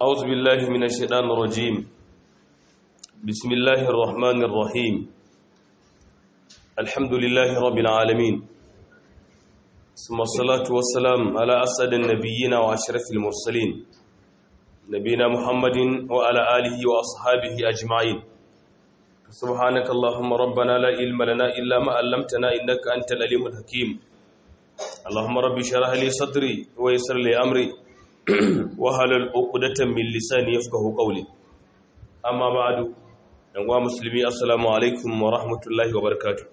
أعوذ بالله من الشيطان الرجيم. بسم الله الرحمن الرحيم. الحمد لله رب العالمين، ثم الصلاة والسلام على أسعد النبيين وأشرف المرسلين نبينا محمد وعلى آله وأصحابه أجمعين. سبحانك اللهم ربنا لا علم لنا إلا ما علمتنا إنك أنت العليم الحكيم. اللهم رب اشرح لي صدري ويسر لي أمري wahalar uqdatan min lisani yafqahu qawli. Amma ba'du, yan uwa musulmi, assalamu alaikum wa rahmatullahi wa barakatuh.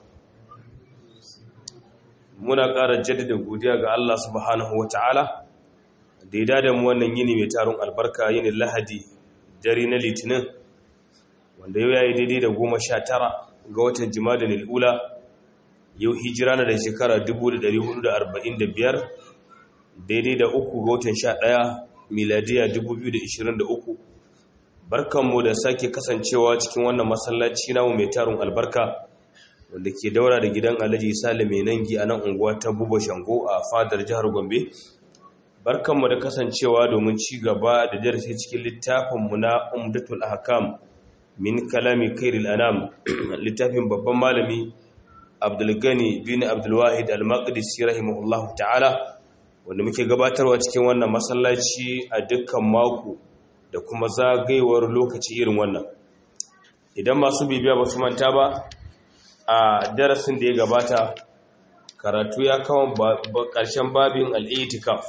Muna ƙara jaddada godiya ga Allah subhanahu wa ta'ala da ya dada mu wannan yini mai tarun albarka, yinin Lahadi, dare na Litinin, wanda yau yayi daidai da 19 ga watan Jumadal ula. Yau hijira na da shekara 1445, daidai da 3 ga watan 11 miladiya 2023. Barkanmu da sake kasancewa cikin wannan masallaci namu mai tarun albarka wanda ke daura da gidan Alhaji Sale mai nangi a nan unguwa ta Buba Shango a fadar jihar Gombe. Barkanmu da kasancewa domin ci gaba da darasi cikin littafinmu na Umdatul Ahkam min kalami Khairil Anam, littafin babban malami Abdul Gani bin Abdul Wahid Al-Maqdisi rahimahullahu ta'ala, wanda muke gabatarwa cikin wannan masallaci a dukkan mako da kuma zagayewar lokaci irin wannan. Idan masu bibiya ba su manta ba, a darasin da ya gabata karatu ya kawo ƙarshen babin al'itikaf,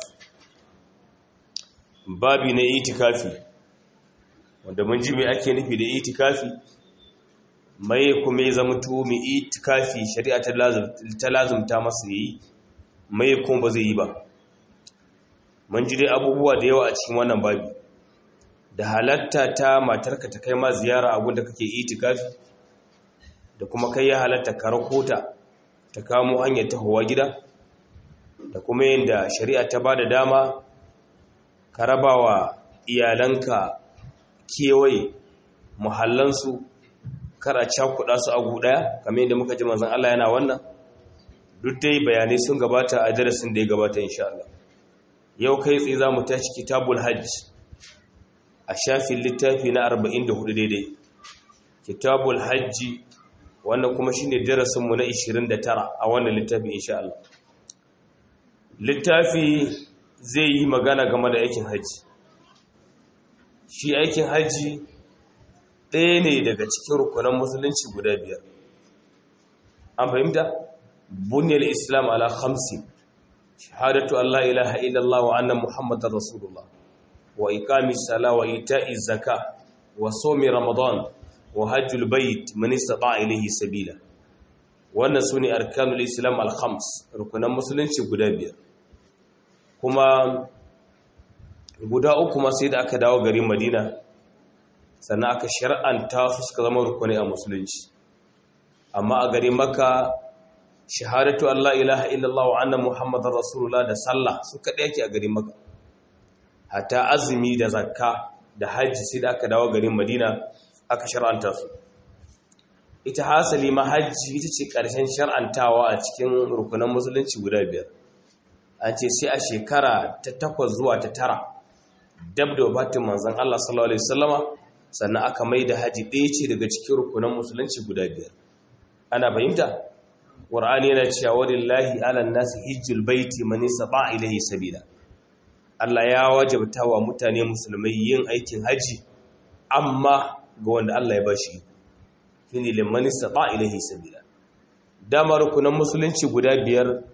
babi na itikafi, wanda mun ji me ake nufi da itikafi, mai kuma ya zama mai itikafi shari'a ta lazumta masa yi, mai kuma ba zai yi ba. Mun ji dai abubuwa da yawa a cikin wannan babi, da halatta ta matarka ta kai ma ziyara a gunda kake itikafi, da kuma kai ya halatta ka rakota ta kamo hanyar tahowa gida, da kuma yadda shari'a ta bada dama ka rabawa iyalanka kewaye muhallansu, kar a cakuɗa su a ɗaya, kamar yadda muka ji manzon Allah yana wannan. Duk dai bayanai sun gabata a darasin da ya gabata insha Allah. Yau kai tsaye za mu tashi kitabul hajj a shafin littafi na 44 daidai. Kitabul hajji, wannan kuma shine darasinmu na 29 a wannan littafi insha Allah. Littafi zai yi magana game da aikin hajji. Shi aikin hajji ɗaya ne daga cikin rukunan musulunci guda 5. An fahimta? Bunyal Islam ala 50. Shahadatu an la ilaha illallah wa anna Muhammadar Rasulullah, wa iqamis sala wa ita'iz zaka wa sawmi Ramadan wa hajjul bait man istata'a ilayhi sabila. Wannan sune arkanul Islam al-khams, rukunan musulunci guda 5. Kuma guda 3 ma sai da aka dawo garin Madina, sannan aka shar'anta su suka zama rukunai a musulunci. Amma a garin Makka, shahadatu an la ilaha illallah wa anna Muhammadar Rasulullah da sallah su kaɗai yake a garin Makka. Hatta azumi da zakka da hajji sai da aka dawo garin Madina aka shar'anta su. Ita hasali ma hajji ita ce ƙarshen shar'antawa a cikin rukunan musulunci guda 5. An ce sai a shekara ta 8 zuwa ta 9 dab da wafatin manzon Allah sallallahu alaihi wasallama, sannan aka mai da hajji ɗaya ce daga cikin rukunan musulunci guda 5. Ana fahimta? Qur'ani yana cewa walillahi 'alan nasi hajjul baiti man istata'a ilayhi sabila. Allah ya wajabta wa mutane musulmai yin aikin haji, amma ga wanda Allah ya bashi shine liman istata'a ilayhi sabila. Dama rukunan musulunci guda 5,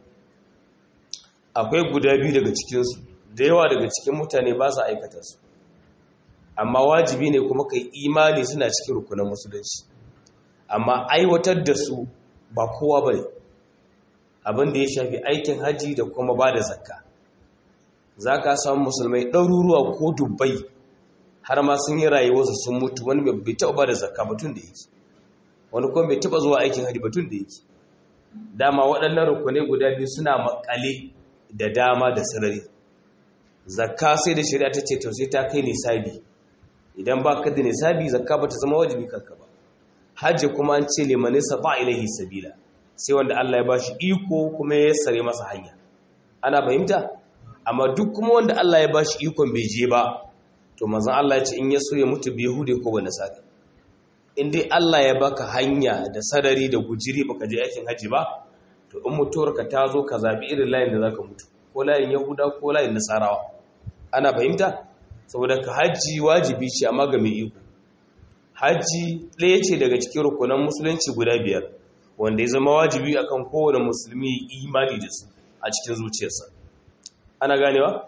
akwai guda 2 daga cikin su da yawa daga cikin mutane ba su aikata su, amma wajibi ne kuma kai imani suna cikin rukunan musulunci, amma aiwatar da su ba kowa bane. Abin da ya shafi aikin haji da kuma ba da zakka, za ka samu musulmai ɗaruruwa ko dubbai har ma sun yi rayuwarsu sun mutu, wani bai taɓa ba da zakka batun da yake, wani kuma bai taɓa zuwa aikin haji batun da yake. Dama waɗannan rukunai guda 2 suna makale da dama da sarari. Zakka sai da shari'a ta ce to sai ta kai nisabi, idan ba ka da nisabi zakka ba ta zama wajibi kanka ba. Hajji kuma an ce liman istata'a ilayhi sabila, sai wanda Allah ya bashi iko kuma ya sare masa hanya. Ana fahimta? Amma duk kuma wanda Allah ya bashi ikon bai je ba, to manzon Allah ya ce in ya so ya mutu bi yahudi ko ba nasara. In dai Allah ya baka hanya da sarari da gujiri baka je aikin haji ba, to in mutuwarka ta zo ka zabi irin layin da zaka mutu, ko layin yahuda ko layin nasarawa. Ana fahimta? Saboda ka haji wajibi ce amma ga mai iko. Haji ɗaya ce daga cikin rukunan musulunci guda 5 wanda ya zama wajibi akan kowane musulmi imani da su a cikin zuciyarsa. Ana ganewa?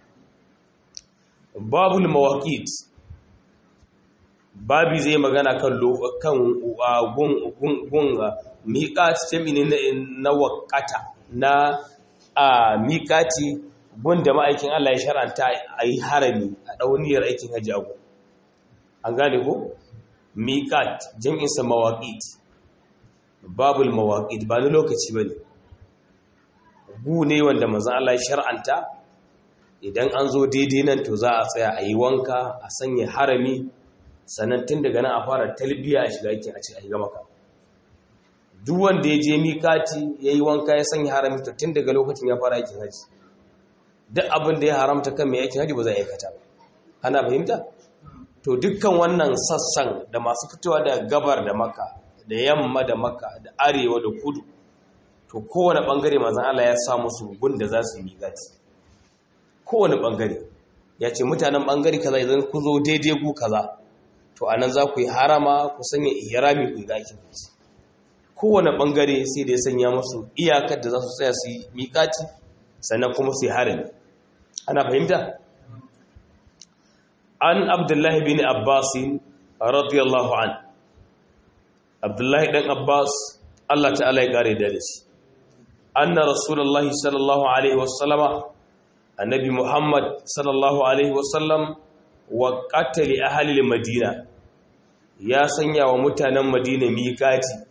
Babul mawaqit, babi zai magana kan gun miƙat jami'i na waƙata na miƙati gun da ma'aikin Allah ya shar'anta a yi harami a ɗauniyar aikin hajji abu. An gane ko? Miƙat jami'insa mawaƙit, babul mawaƙit ba ni lokaci ba ne. Gu ne wanda manzon Allah ya shar'anta idan an zo daidai nan to za a tsaya a yi wanka a sanya harami, sannan tun daga nan a fara talbiya a shiga aikin a ce a yi gama ka. Duk wanda ya je mikati ya yi wanka ya sanya harami to tun daga lokacin ya fara aikin haji. Duk abin da ya haramta kan mai aikin haji ba za a aikata ba. Ana fahimta? To dukkan wannan sassan da masu fitowa da gabar da maka, da yamma da maka, da arewa da kudu, to kowane bangare manzon Allah ya sa musu gun da za su yi mikati. Kowane bangare ya ce mutanen bangare kaza idan ku zo daidai gu kaza, to anan za ku yi harama ku sanya ihrami ku yi aikin haji. Kowane bangare sai da ya sanya musu iyakar da za su tsaya su yi miƙati sannan kuma su yi harami. Ana fahimta? An Abdullahi bin Abbas radiyallahu an. Abdullahi dan Abbas Allah ta'ala ya kare da shi. Anna Rasulullahi sallallahu alaihi wasallama, annabi Muhammad sallallahu alaihi wasallam, wa qatali ahli Madina, ya sanya wa mutanen Madina miƙati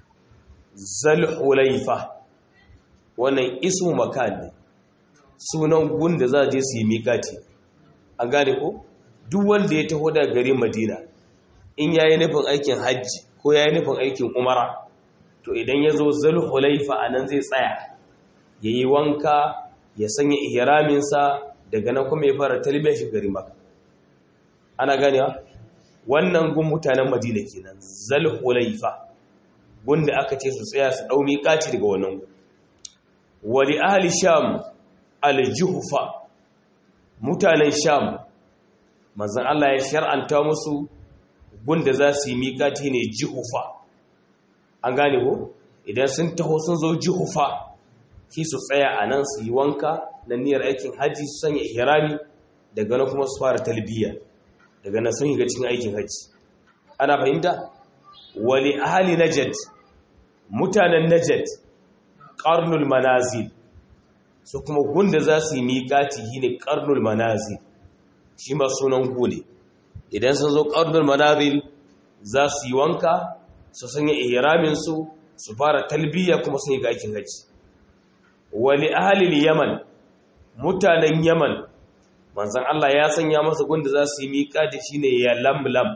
Zulhulaifa. Wannan ismu makan ne, sunan gun da za je su yi miƙati. An gane ko? Duk wanda ya taho daga garin Madina, in yayi nufin aikin hajji ko yayi nufin aikin umara, to idan ya zo Zulhulaifa anan zai tsaya yayi wanka, ya sanya ihraminsa, daga nan kuma ya fara talbiya shi garin Makka. Ana ganewa? Wannan gun mutanen Madina kenan, Zulhulaifa, gunda aka ce su tsaya su dau miƙati daga wannan gun. Wali ahli Sham al-Juhfa, mutanen Sham manzon Allah ya shar'anta musu gunda za su yi miƙati ne Juhfa. An gane ko? Idan sun taho sun zo Juhfa, ki su tsaya a nan su yi wanka na niyyar aikin haji, su sanya ihrami, daga nan kuma su fara talbiya, daga nan sun shiga cikin aikin haji. Ana fahimta? Wali ahli Najd, mutanen Najd qarnul manazil, su kuma gunda za su yi miƙati shine qarnul manazil, shi ma sunan gu ne. Idan sun zo qarnul manazil za su yi wanka, su sanya ihramin su fara talbiya, kuma sun yi ga aikin haji. Wali ahli Yaman, mutanen Yaman manzon Allah ya sanya masa gunda za su yi miƙati shine Yalamlam.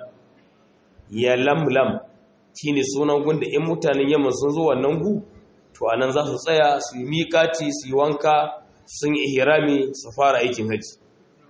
Yalamlam shine sunan gunda in mutanen Yaman sun zo wannan gu, to anan za su tsaya su yi miƙati, su yi wanka, sun yi ihrami, su fara aikin haji.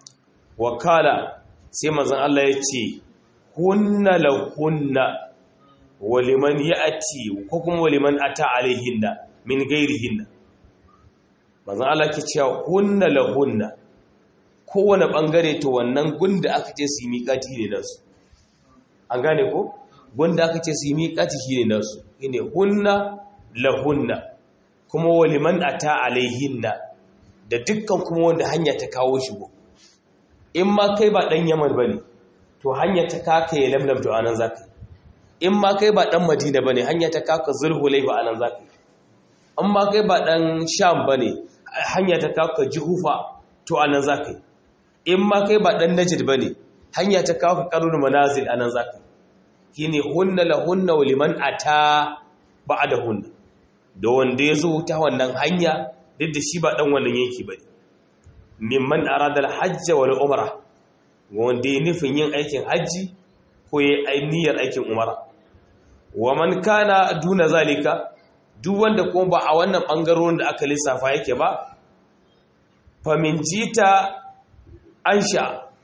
Wakala sai manzon Allah ya ce hunna lahunna waliman ya'ti, ko kuma waliman ata alaihinna min ghairihinna. Manzon Allah ke cewa hunna lahunna, kowane bangare to wannan gunda aka ce su yi miƙati ne nasu. An gane ko? Gunda aka ce su yi miƙati shine nasu, shine hunna lahunna, kuma waliman ata alaihinna, da dukkan kuma wanda hanya ta kawo shi go. In ma kai ba dan Yaman bane, to hanya ta kaka ya Lamlam, to anan zaka. In ma kai ba dan Madina bane, hanya ta kaka Zulhulaifa, anan zaka. In ma kai ba dan Sham bane, hanya ta kaka Juhufa, to anan zaka. In ma kai ba dan Najd bane, hanya ta kaka Qarnul Manazil, anan zaka. Kine hunna lahunna wa liman ata ba'dahunna, da wanda yazo ta wannan hanya, duk da shi ba dan wannan yanki bane. Mimman arada al-hajj wal umra, wanda ya nufin yin aikin haji ko yayi niyyar aikin umara. Wa man kana duna zalika, duk wanda kuma ba a wannan bangarorin da aka lissafa yake ba, fa min jita ansha,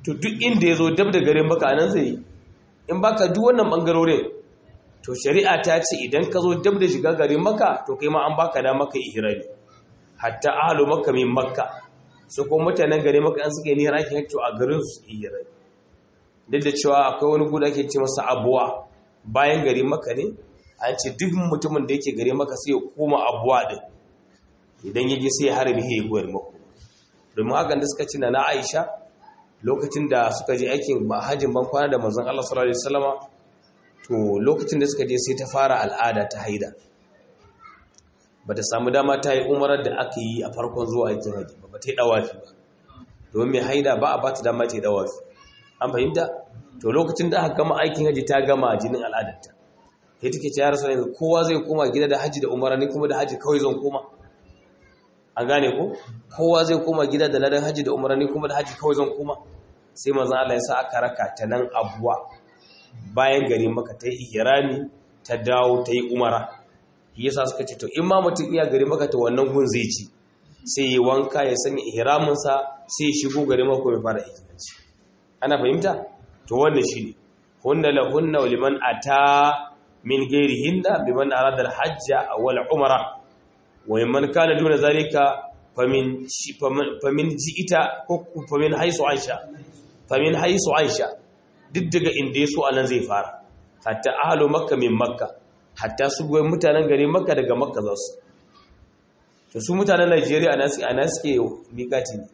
to duk inda ya zo dab da garin Makka anan zai yi. In baka duk wannan bangarorin to shari'a ta ce idan ka zo dab da shiga garin Makka to kai ma an baka da maka ihrami hatta ahlu Makka min Makka su ko mutanen garin Makka an suka yi niyyar aikin hajji a garin su ihrami. Duk da cewa akwai wani guda ake ce masa Abuwa bayan garin Makka ne an ce duk mutumin da yake garin Makka sai ya koma Abuwa din idan yaje sai ya harbi ya goyar Makka. Domin hakan da suka ci na Aisha lokacin da suka je aikin hajjin ban kwana da manzon Allah sallallahu alaihi wasallama to lokacin da suka je sai ta fara al'ada ta haida bata samu dama ta yi umarar da aka yi a farkon zuwa aikin haji ba ta yi dawafi ba domin mai haida ba a ba ta dama ta yi dawafi an fahimta to lokacin da aka gama aikin haji ta gama jinin al'adarta sai take ce ya rasu yanzu kowa zai koma gida da haji da umara ni kuma da haji kawai zan koma an gane ko kowa zai koma gida da ladan haji da umara ni kuma da haji kawai zan koma sai manzon Allah ya sa aka raka ta nan Abuwa bayan gari Makka ta yi ihrami ta dawo ta yi umara yasa suka ce to in ma mutum iya gari Makka to wannan gun zai ci sai ya wanka ya sanya ihramin sa sai ya shigo gari Makka mai fara ihramin ana fahimta to wannan shine hunna lahunna wa liman ata min ghairihinna biman arada al-hajja wal umra wa man kana duna zalika famin ji'ita ko famin haisu aisha duk daga inda ya so anan zai fara hatta ahlu Makka min Makka hatta su goyen mutanen gari Makka daga Makka za su to su mutanen Najeriya ana suke mikati ne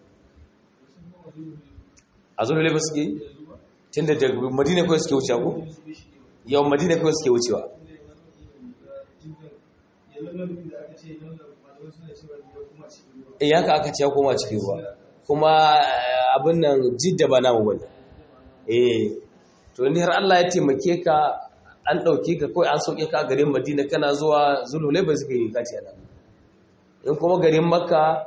a zuwa lebe suke tunda da Madina kawai suke wucewa ko yawan Madina kawai suke wucewa haka aka ce ya koma cikin ruwa kuma abin nan Jidda ba namu bane to ni har Allah ya taimake ka an dauke ka kai an sauke ka garin Madina kana zuwa Zulhulaifa suka yi kaci ana in kuma garin Makka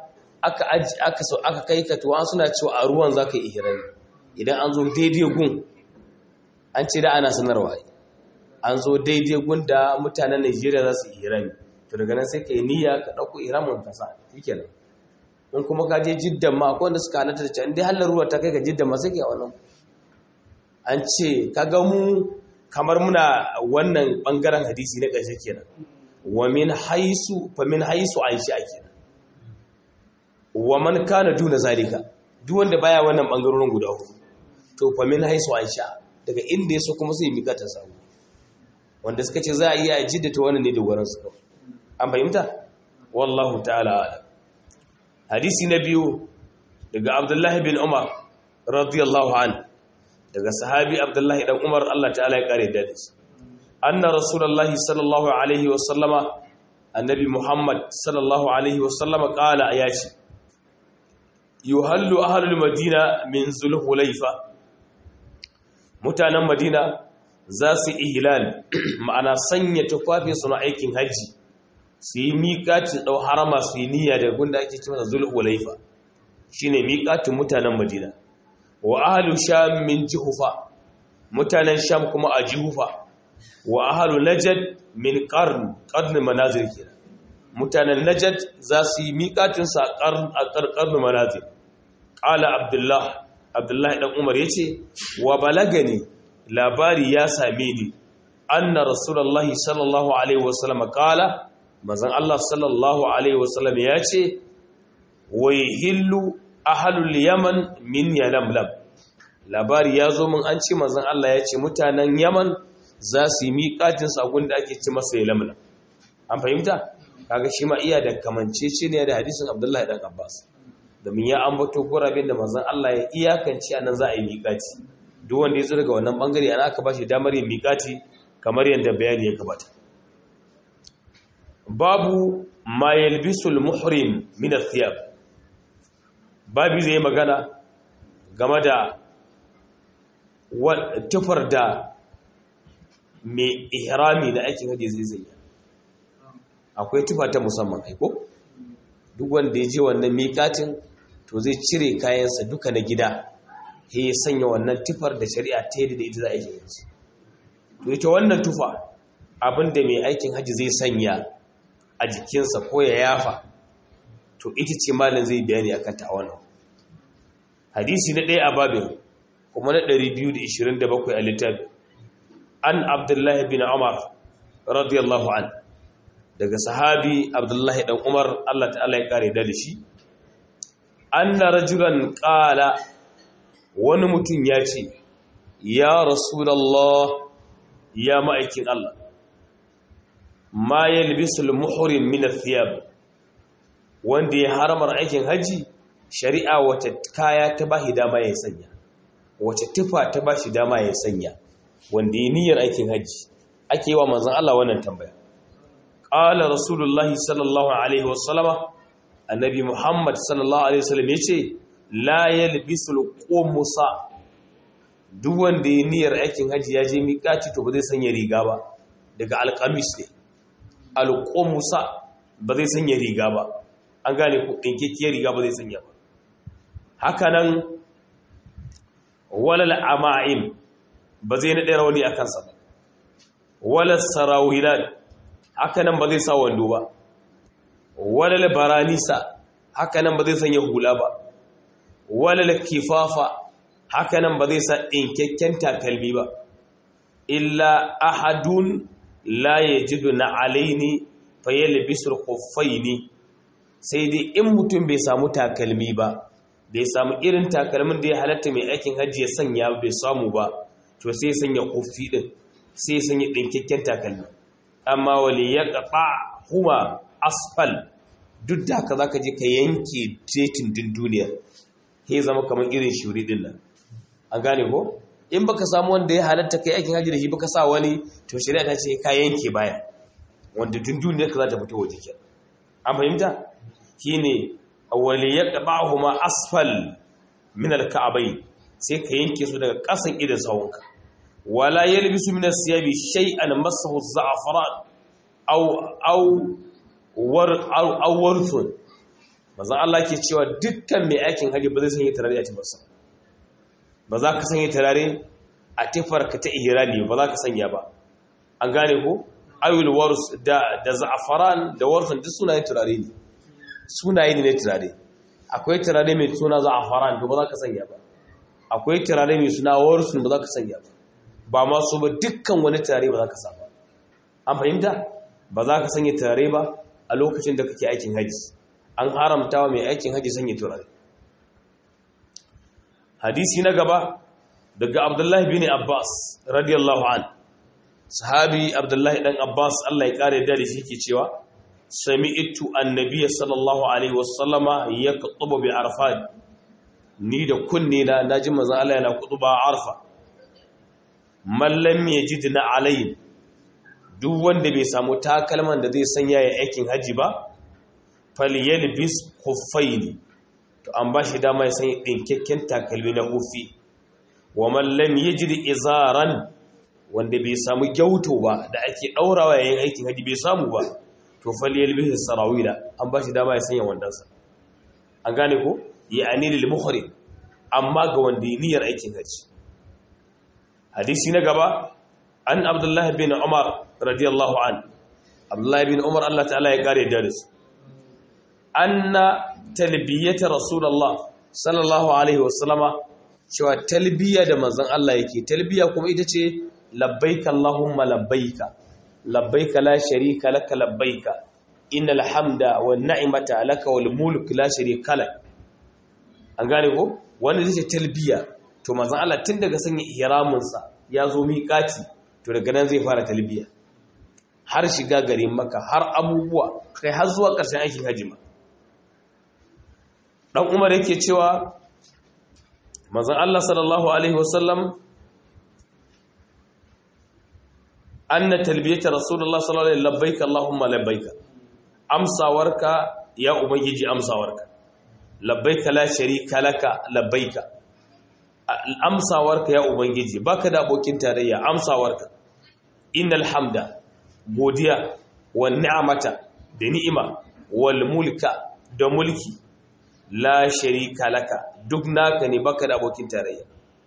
aka kai ka to an suna cewa a ruwan zaka yi ihrami idan an zo daidai gun an ce da ana sanarwa an zo daidai gun da mutanen Najeriya za su yi ihrami to daga nan sai kai niyya ka dauko ihramin ka sa shikenan in kuma ka je Jidda ma akwai wanda suka halatta da cewa in dai hallar ruwa ta kai ka Jidda ma sai kai wannan an ce kaga mu kamar muna wannan bangaren hadisi na ƙarshe kenan wa min haisu aisha kenan wa man kana duna zalika duk wanda baya wannan bangarorin guda hudu to fa min haisu aisha daga inda yaso kuma sai mika ta samu wanda suka ce za a iya Jidda ta wannan ne da wurin su an fahimta wallahu ta'ala hadisi na biyu daga Abdullah bin Umar radiyallahu anhu daga sahabi Abdullahi dan Umar Allah ta'ala ya kare da shi anna rasulullahi sallallahu alaihi wa sallama annabi Muhammad sallallahu alaihi wa sallama qala ayati yuhallu ahlul madina min zulhulaifa mutanen madina za su ihlal ma'ana sanya tufafin su na aikin haji su yi miƙatin dau harama su yi niyya da gunda ake cewa zulhulaifa shine miƙatin mutanen madina wa ahlu sham min juhufa mutanen sham kuma a juhufa wa ahlu najd min qarn manazil kenan mutanen najd za su yi miƙatin sa qarn manazil qala abdullah dan umar yace wa balagani labari ya same ni anna rasulullahi sallallahu alaihi wasallam qala manzon Allah sallallahu alaihi wasallam yace wa yahillu ahalul yaman min yalamlam labari ya zo min an ce manzon Allah ya ce mutanen Yaman za su yi miƙatin sagun da ake ci masa yalamlam an fahimta kaga shi ma iya da kamancece ne da hadisin Abdullahi dan Abbas domin ya ambato gurabin da manzon Allah ya iyakance anan za a yi miƙati duk wanda ya zo daga wannan bangare ana aka bashi damar yin miƙati kamar yadda bayani ya gabata babu ma yalbisul muhrim min athiyab babu zai magana game da tufar da mai ihrami da aikin haji zai zai akwai tufa ta musamman aiko duk wanda ya je wannan miƙatin to zai cire kayansa duka na gida sai ya sanya wannan tufar da shari'a ta yi da ita za a yi haji to ita wannan tufa abinda mai aikin haji zai sanya a jikinsa ko ya yafa to ita ce malin zai bayani akan ta wannan hadisi na ɗaya a babin kuma na 227 a littafi. An Abdullahi bin Umar radiyallahu an, daga sahabi Abdullahi dan Umar Allah ta'ala ya kare da shi, anna rajulan qala, wani mutum ya ce, ya Rasulullah, ya ma'aikin Allah, ma yalbisul muhrim min athiyab, wanda ya haramar aikin haji, shari'a wata kaya ta bashi dama ya sanya, wace tufa ta bashi dama ya sanya, wanda ya niyyar aikin haji. Ake yi wa manzon Allah wannan tambaya. Qala Rasulullahi sallallahu alaihi wasallama, annabi Muhammad sallallahu alaihi wasallam yace, la yalbisul qumusa, duk wanda ya niyyar aikin haji ya je miƙati to ba zai sanya riga ba, daga alqamis ne. Alqumusa ba zai sanya riga ba, an gane ko dinkekiyar riga ba zai sanya ba. Haka nan walal ama'im, ba zai naɗe rauni a kansa ba. Walal sarawilan, haka nan ba zai sa wando ba. Walal baranisa, haka nan ba zai sanya hula ba. Walal kifafa, haka nan ba zai sa ɗinkakken takalmi ba. Illa ahadun la yajidu na alaini fa yalbisul khuffaini, sai dai in mutum bai samu takalmi ba, bai samu irin takalmin da ya halatta mai aikin hajji ya sanya bai samu ba, to sai ya sanya khuffi din, sai ya sanya ɗinkakken takalmi. Amma wali ya ƙaɓa huma asfal, duk da haka za ka je ka yanke tetin din duniya, ya zama kamar irin shuri din nan. An gane ko? In baka samu wanda ya halatta kai aikin hajji da shi baka sa wani, to shari'a ta ce ka yanke baya, wanda din duniya ka za ta fito waje ke. An fahimta? Shine wali ya ƙaɓa huma asfal min alka'abai, sai ka yanke su daga ƙasan idan sawunka. Wala yalbisu min as-siyabi shay'an massahu az-za'faran aw warthun. Manzon Allah ke cewa dukkan mai aikin haji ba zai sanya turare a tifarsa, ba za ka sanya turare a tifarka ta ihrami, ba za ka sanya ba. An gane ko? Awil wars da za'faran da warthun duk sunayen turare ne, sunaye ne turare. Akwai turare mai suna za'faran, ba za ka sanya ba. Akwai turare mai suna warthun, ba za ka sanya ba. Ba masu ba, dukkan wani turare ba za ka sa ba. An fahimta? Ba za ka sanya turare ba a lokacin da kake aikin haji. An haramta wa mai aikin haji sanya turare. Hadisi na gaba daga Abdullahi bin Abbas radiyallahu an, sahabi Abdullahi dan Abbas Allah ya kare da shi ke cewa, sami'tu annabiyya sallallahu alaihi wasallama yaqtubu bi arfat, ni da kunni na naji manzon Allah yana kutuba arfa. Mallam ya ji dina alayin, duk wanda bai samu takalman da zai sanya ya aikin haji ba, falyalbis khuffaini, to an ba shi dama ya sanya ɗinkakken takalmi na hufi. Wa mallam ya ji izaran, wanda bai samu gyauto ba da ake ɗaurawa yayin aikin haji bai samu ba, to falyalbis sarawila, an ba shi dama ya sanya wandansa. An gane ko? Ya'ani lil muhrim, amma ga wanda yi niyyar aikin haji. Hadisi na gaba, an Abdullahi bin Umar radiyallahu an, Abdullahi bin Umar Allah ta'ala ya kare da su, anna talbiyyata Rasulullah sallallahu alaihi wasallama, cewa talbiya da manzon Allah yake, talbiya kuma ita ce labbaika Allahumma labbaika, labbaika la sharika laka labbaika, innal hamda wan ni'mata laka wal mulk la sharika lak. An gane ko? Wannan ita ce talbiya. To manzon Allah tun daga sanya ihraminsa ya zo miƙati, to daga nan zai fara talbiya har shiga garin Makka, har abubuwa kai har zuwa ƙarshen aikin haji ma. Dan Umar yake cewa manzon Allah sallallahu alaihi wasallam, anna talbiyata rasulullah sallallahu alaihi labbaika allahumma labbaika, amsawarka ya ubangiji amsawarka, labbaika la sharika laka labbaika, amsawarka ya ubangiji baka da abokin tarayya, amsawarka. Innal hamda, godiya, wan ni'mata, da ni'ima, wal mulka, da mulki, la sharika laka, duk naka ne baka da abokin tarayya.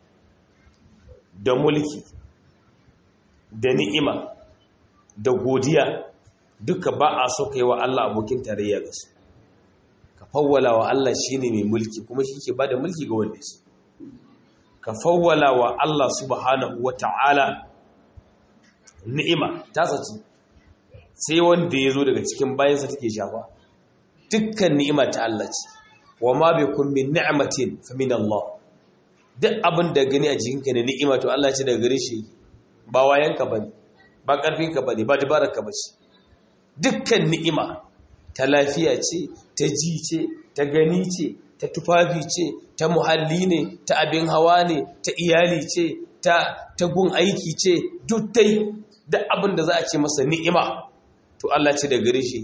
Da mulki, da ni'ima, da godiya, duka ba a so kai wa Allah abokin tarayya ga su. Ka fawwala wa Allah shine mai mulki, kuma shi ke bada mulki ga wanda shi. ka fawwala wa Allah subhanahu wata'ala ni'ima ta sace sai wanda ya zo daga cikin bayansa take shafa dukkan ni'ima ta Allah ce wa ma bikum min ni'matin fa min Allah duk abin da gani a jikinka ne ni'ima to Allah ce daga gare shi ba wayanka bane ba karfinka bane ba dabararka bace dukkan ni'ima ta lafiya ce ta ji ce ta gani ce ta tufafi ce ta muhalli ne ta abin hawa ne ta iyali ce ta gun aiki ce duk dai da abin da za a ce masa ni'ima to Allah ce da gare shi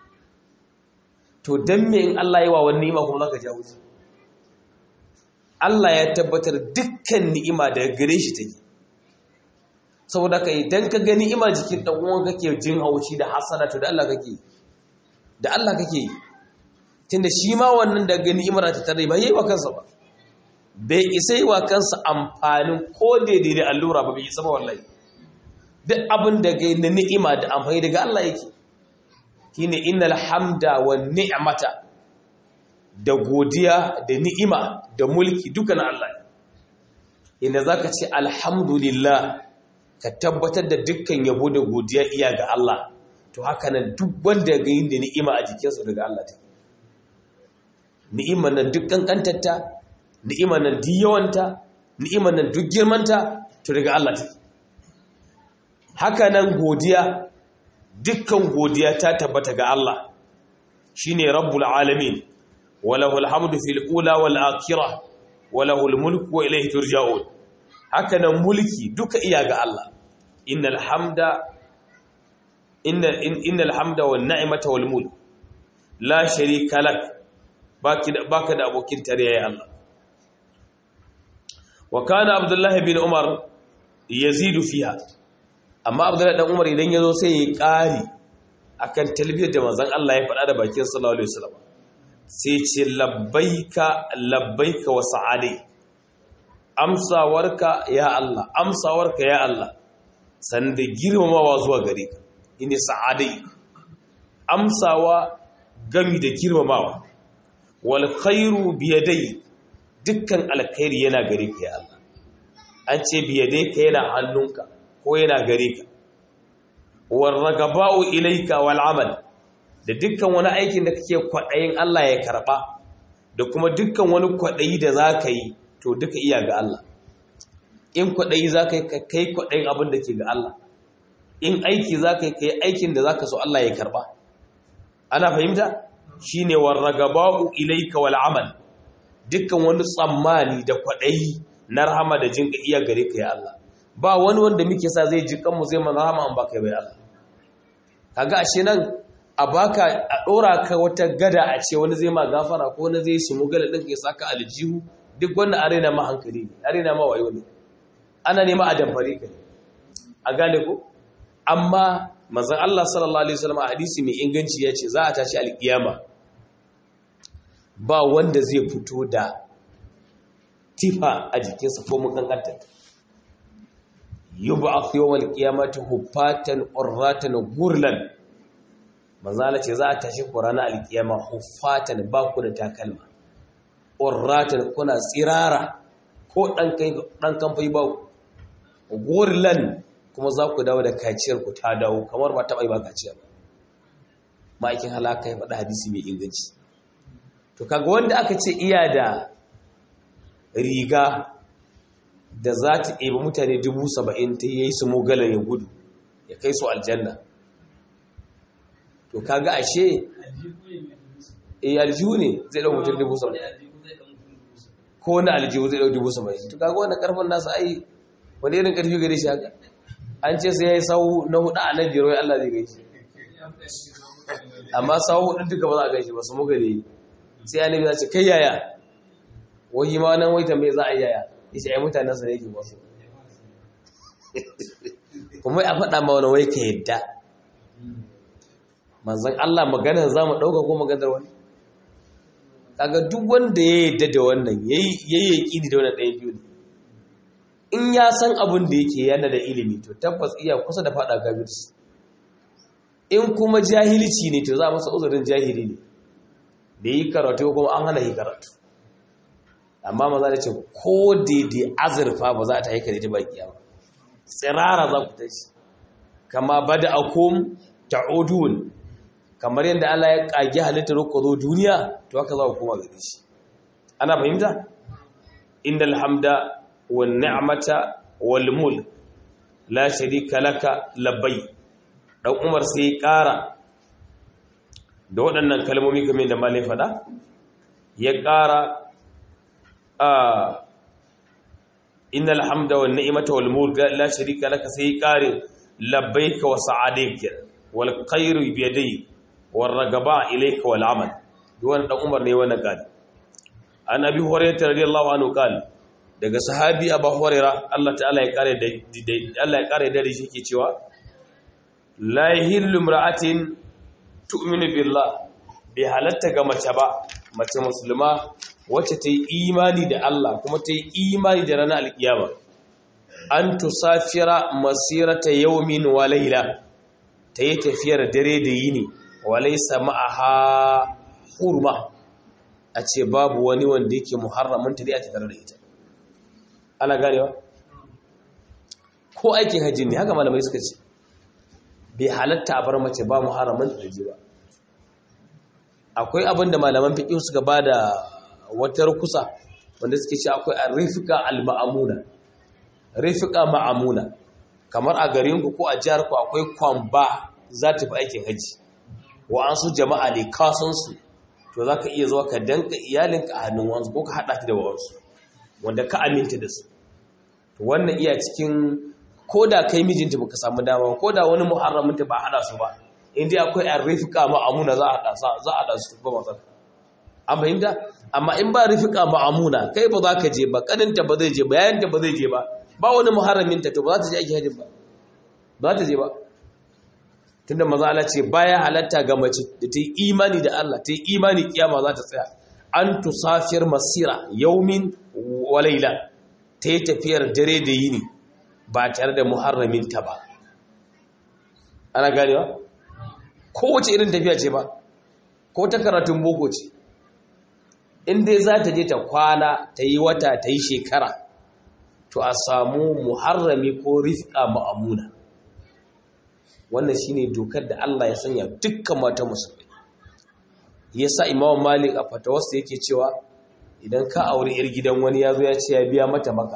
to dan me in Allah yi wa wani ni'ima kuma zaka jawo shi Allah ya tabbatar dukkan ni'ima daga gare shi take saboda kai idan ka ga ni'ima jikin dan uwan kake jin haushi da hasada to da Allah kake tunda shi ma wannan da gani ni'imar ta tare ba yayi wa kansa ba bai isa yi wa kansa amfanin ko daidai da allura ba bai isa ba wallahi duk abin da ga na ni'ima da amfani daga Allah yake shine innal hamda wan ni'mata da godiya da ni'ima da mulki duka na Allah inda zaka ce alhamdulillah ka tabbatar da dukkan yabo da godiya iya ga Allah to haka nan duk wanda ga yin da ni'ima a jikinsa daga Allah take ni'imar nan duk kankantarta ni'imar nan duk yawanta ni'imar nan duk girmanta to daga Allah take haka nan godiya dukkan godiya ta tabbata ga Allah shine rabbul alamin walahul hamdu fil ula wal akhirah walahul mulku wa ilayhi turja'un haka nan mulki duka iya ga Allah innal hamda wan ni'mata wal mulk la sharika lak baka da abokin tarayya ya Allah wa kana abdullahi bin umar yazidu fiha amma abdullahi dan umar idan yazo sai ya kari akan talbiyar da manzon Allah ya faɗa da bakin sallallahu alaihi wasallam sai ce labbaika wa sa'alai amsawarka ya Allah sanda girmamawa zuwa gare ka ine sa'adai amsawa gami da girmamawa wal khairu biyadai dukkan alkhairi yana gare ka ya Allah an ce biyadai ka yana hannunka ko yana gare ka war ragaba'u ilayka wal amal da dukkan wani aikin da kake kwadayin Allah ya karba da kuma dukkan wani kwadayi da zaka yi to duka iya ga Allah in kwadayi zaka yi kai kwadayin abin da ke ga Allah in aiki zaka yi kai aikin da zaka so Allah ya karba ana fahimta shine warragaba'u ilayka wal amal dukkan wani tsammani da kwadayi na rahama da jinka iya gare ka ya Allah ba wani wanda muke sa zai ji kanmu zai mana rahama an baka bai Allah kaga ashe nan a baka a dora ka wata gada a ce wani zai ma gafara ko wani zai shi mugala din ka saka aljihu duk wannan arena ma hankali ne arena ma wayo ne ana nema a damfare ka a gane ko amma manzon Allah sallallahu alaihi wasallam a hadisi mai inganci yace za a tashi alkiyama ba wanda zai fito da tifa a jikinsa ko mun kankanta yub'ath yawmal qiyamati huffatan urratan gurlan manzon Allah ce za a tashi qur'ana alkiyama huffatan ba ku da takalma urratan kuna tsirara ko dan kamfai ba gurlan kuma za ku dawo da kaciyar ku ta dawo kamar ba taɓa yi ba kaciyar ma'aikin halaka ya faɗa hadisi mai inganci to kaga wanda aka ce iya da riga da za ta ɗebi mutane 70,000 ta yi su mogalar ya gudu ya kai su aljanna to kaga ashe aljihu ne zai ɗau mutum 70,000 ko wani aljihu zai ɗau 70,000 to kaga wani ƙarfin nasa ai wani irin ƙarfi gare shi haka an ce sai ya yi sau na hudu a nan biyar wai Allah zai gaishe amma sau hudu duka ba za a gaishe ba su muka ne sai ya nabi za ce kai yaya wai ma nan wai tambaye za a yi yaya ya ce ai mutanen sa ne yake wasu kuma a faɗa ma wani wai ka yadda manzan Allah maganar za mu ɗauka ko maganar wani kaga duk wanda ya yadda da wannan ya yi yaƙini da wannan ɗaya biyu ne in ya san abin da yake yana da ilimi to tabbas iya kusa da fada gabirci in kuma jahilci ne to za masa uzurin jahili ne da yi karatu kuma an hana yi karatu amma maza da ce ko daidai azurfa ba za ta haika da ita baki ba tsirara za ku tashi kama bada akum ta'udun kamar yadda Allah ya kage halittar ku zo duniya to haka za ku koma gare shi ana fahimta innal hamda wan ni'mata wal mulk la sharika laka labbai dan Umar sai ya ƙara da waɗannan kalmomi kamar da malai faɗa ya ƙara innal hamda wan ni'mata wal mulk la sharika laka sai ya ƙare labbaika wa sa'adika wal khairu bi yadayk war ragaba ilayka wal amal duwan dan Umar ne wannan gadi an abi hurairah radiyallahu anhu qala daga sahabi abu hurairah Allah ta'ala ya kare da Allah ya kare da shi yake cewa la yahillu imra'atin tu'minu billah bi halatta ga mace ba mace musulma wacce ta yi imani da Allah kuma ta yi imani da ranar alkiyama an tusafira masirata yawmin wa layla ta yi tafiyar dare da yini wa laysa ma'aha hurma a ce babu wani wanda yake muharramin ta dai a tattare da ita ana ganewa ko aikin hajji ne haka malamai suka ce bai halatta a bar mace ba muharramin ta je ba akwai abin da malaman fiqh suka bada wata rukusa wanda suke ce akwai ar-rifqa al-ma'amuna rifqa ma'amuna kamar a garin ku ko a jihar ku akwai kwamba za ta fi aikin hajji wa an su jama'a ne kasan su to zaka iya zuwa ka danka iyalinka a hannun wansu ko ka hada ta da wansu wanda ka aminta da su to wannan iya cikin koda kai mijinta baka samu dama koda wani muharramin ta ba hada su ba indai akwai ar-rifqa ma'amuna za a hada su ba matsala an fahimta amma in ba rifqa ma'amuna kai ba za ka je ba kaninta ba zai je ba yayanta ba zai je ba wani muharramin ta to ba za ta je aiki hajji ba za ta je ba tunda maza Allah ce baya halatta ga mace da ta yi imani da Allah ta yi imani kiyama za ta tsaya an tusafir masira yaumin wa layla ta yi tafiyar dare da yini ba tare da muharramin ta ba ana ganewa kowace irin tafiya ce ba ko ta karatun boko ce in dai za ta je ta kwana ta yi wata ta yi shekara to a samu muharrami ko rifqa ma'amuna wannan shine dokar da Allah ya sanya dukkan mata musulmai yasa Imam Malik a fatawarsa yake cewa idan ka aure yar gidan wani yazo ya ce ya biya mata maka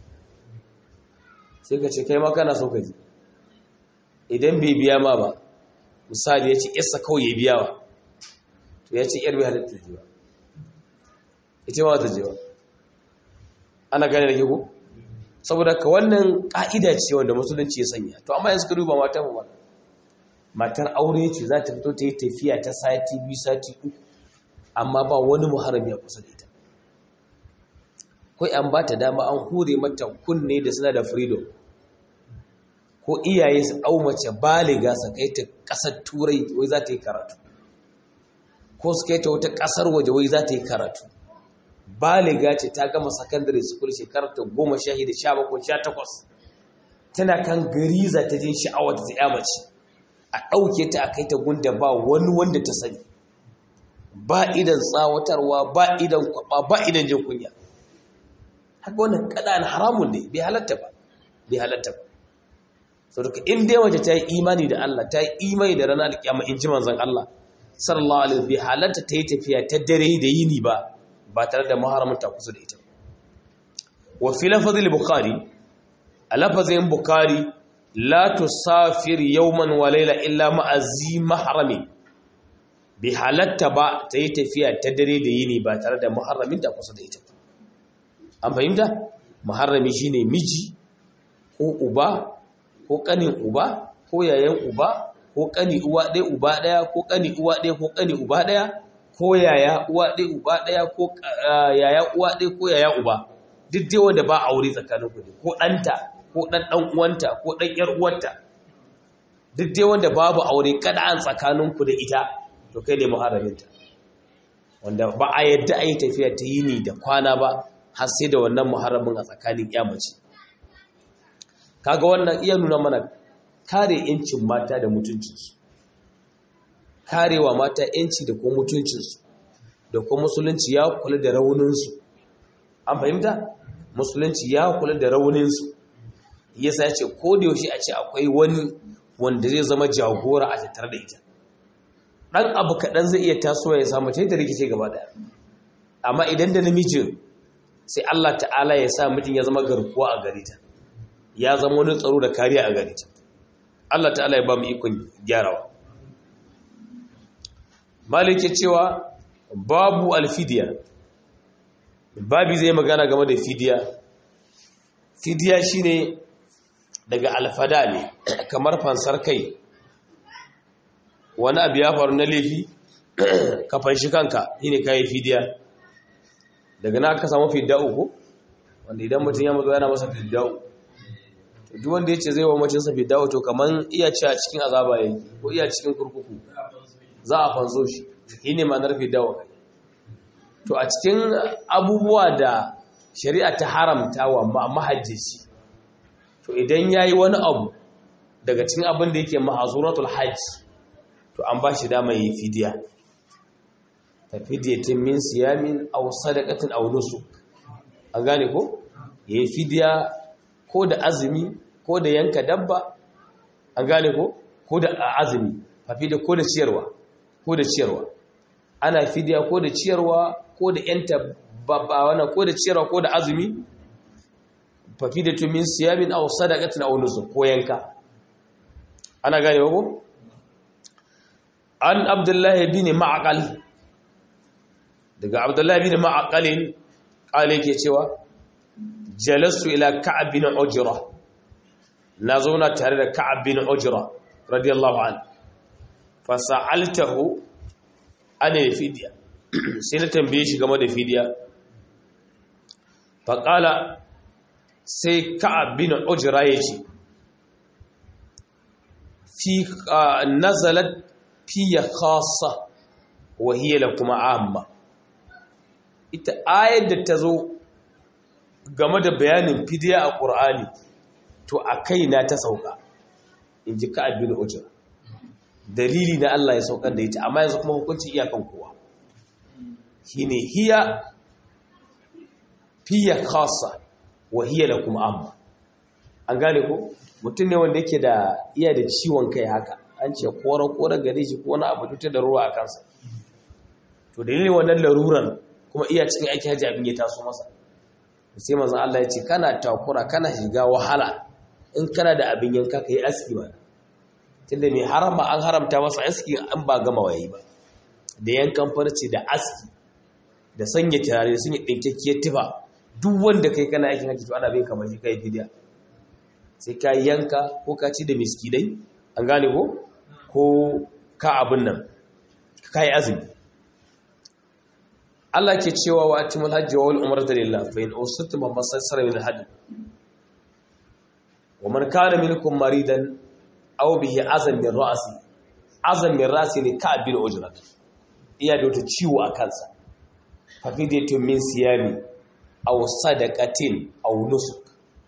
sai ka ce kai ma kana so ka ji idan bai biya ma ba misali ya ce yarsa kawai ya biya wa to ya ce yar bai halatta ji ba ita ma ta ji ba ana gane da ke ko saboda ka wannan ka'ida ce wanda musulunci ya sanya to amma yanzu ka duba mata mu matar aure ce za ta fito ta yi tafiya ta sati 2 sati 3 amma ba wani muharrami a kusa da ita kai an ba ta dama an hure mata kunne da suna da freedom ko iyaye su au mace baliga su kai ta kasar turai wai za ta yi karatu ko su kai ta wata kasar waje wai za ta yi karatu baliga ce ta gama secondary school shekarar ta 16 17 18 tana kan gariza ta jin sha'awar ta ya mace a ɗauke ta a kai ta gunda ba wani wanda ta sani ba idan tsawatarwa ba idan kwaba ba idan jin kunya haka wannan kadan haramun ne bai halatta ba saboda in dai wace ta yi imani da Allah ta yi imani da ranar alkiyama in ji manzon Allah sallallahu alaihi bi halatta ta yi tafiya ta dare da yini ba tare da muharramin ta kusa da ita wa fi lafazil bukhari a lafazin bukhari la tusafir yawman wa layla illa ma'a zi mahrami bi halatta ba ta yi tafiya ta dare da yini ba tare da muharramin ta kusa da ita an fahimta muharrami shine miji ko uba ko kanin uba ko yayan uba ko kani uwa ɗaya uba ɗaya ko kani uwa ɗaya ko kani uba ɗaya ko yaya uwa ɗaya uba ɗaya ko yaya uwa ɗaya ko yaya uba duk dai wanda ba aure tsakanin ku ko ɗanta ko ɗan uwanta ko ɗan ƴar uwarta duk dai wanda babu aure kada an tsakanin ku da ita to kai ne muharraminta wanda ba a yadda a yi tafiya ta yini da kwana ba har sai da wannan muharramin a tsakanin mace. Kaga wannan iya nuna mana kare yancin mata da mutuncinsu karewa mata yanci da kuma mutuncinsu da kuma musulunci ya kula da rauninsu an fahimta musulunci ya kula da rauninsu yasa ya ce ko da yaushe a ce akwai wani wanda zai zama jagora a tattare da ita ɗan abu kaɗan zai iya tasowa ya samu ta rikice gaba ɗaya amma idan da namijin sai Allah ta'ala ya sa mutum ya zama garkuwa a gare ta ya zama wani tsaro da kariya a gare ta Allah ta'ala ya ba mu ikon gyarawa malike cewa babu alfidiya babi zai magana game da fidiya shine daga alfada ne kamar fansar kai wani abu ya faru na laifi ka fanshi kanka shine kai fidiya daga na aka samu fida'u ko wanda idan mutum ya mutu yana masa fida'u duk wanda yace zai wa macinsa fida'u to kaman iya ci a cikin azaba yake ko iya cikin kurkuku za a fanzo shi shine ma'anar fida'u to a cikin abubuwa da shari'a ta haramta wa mahajjaci to idan yayi wani abu daga cikin abin da yake mahazuratul hajj to an ba shi dama yi fidiya fidiyatin min siyamin aw sadaqatin aw nusuk an gane ko yayi fidiya ko da azumi ko da yanka dabba an gane ko da azumi fidiya ko da ciyarwa ana fidiya ko da ciyarwa ko da yanta babba wannan ko da ciyarwa ko da azumi fidiyatin min siyamin aw sadaqatin aw nusuk ko yanka ana gane ko an abdullahi bin ma'aqal daga abdullahi bin ma'aqalin kale yake cewa jalastu ila ka'ab bin ujra na zauna tare da ka'ab bin ujra radiyallahu anhu fa sa'altahu an fidiya sai na tambaye shi game da fidiya fa qala sai ka'ab bin ujra yace fi nazalat fiya khassa wa hiya lakum amma ita ayar da ta zo game da bayanin fidiya a Qur'ani to a kaina ta sauka inji Ka'ab bin Ujra dalili na Allah ya saukar da ita amma yanzu kuma hukunci iyakan kowa shine hiya fiya khassa wa hiya lakum amma an gane ko mutum ne wanda yake da iya da ciwon kai haka an ce kora gare shi ko wani abu tuta da ruwa a kansa to dalilin wannan laruran kuma iya cikin aiki haji abin ya taso masa sai manzon Allah ya ce kana takura kana shiga wahala in kana da abin yanka kai aski ba tunda mai harama an haramta masa aski an ba gama wayi ba da yankan farce da aski da sanya turare sun yi dinkakkiyar tufa duk wanda kai kana aikin haji to ana bin kamar shi kai fidiya sai ka yanka ko ka ci da miskinai an gane ko ka abin nan ka yi azumi Allah ke cewa wa atimul hajji wa umrata lillah fa in usirtum masassara min al-hajj wa man kana minkum maridan aw bihi azam min ra'si ne ka bil ujrat iya da wata ciwo a kansa fa fidiyatu min siyami aw sadaqatin aw nusuk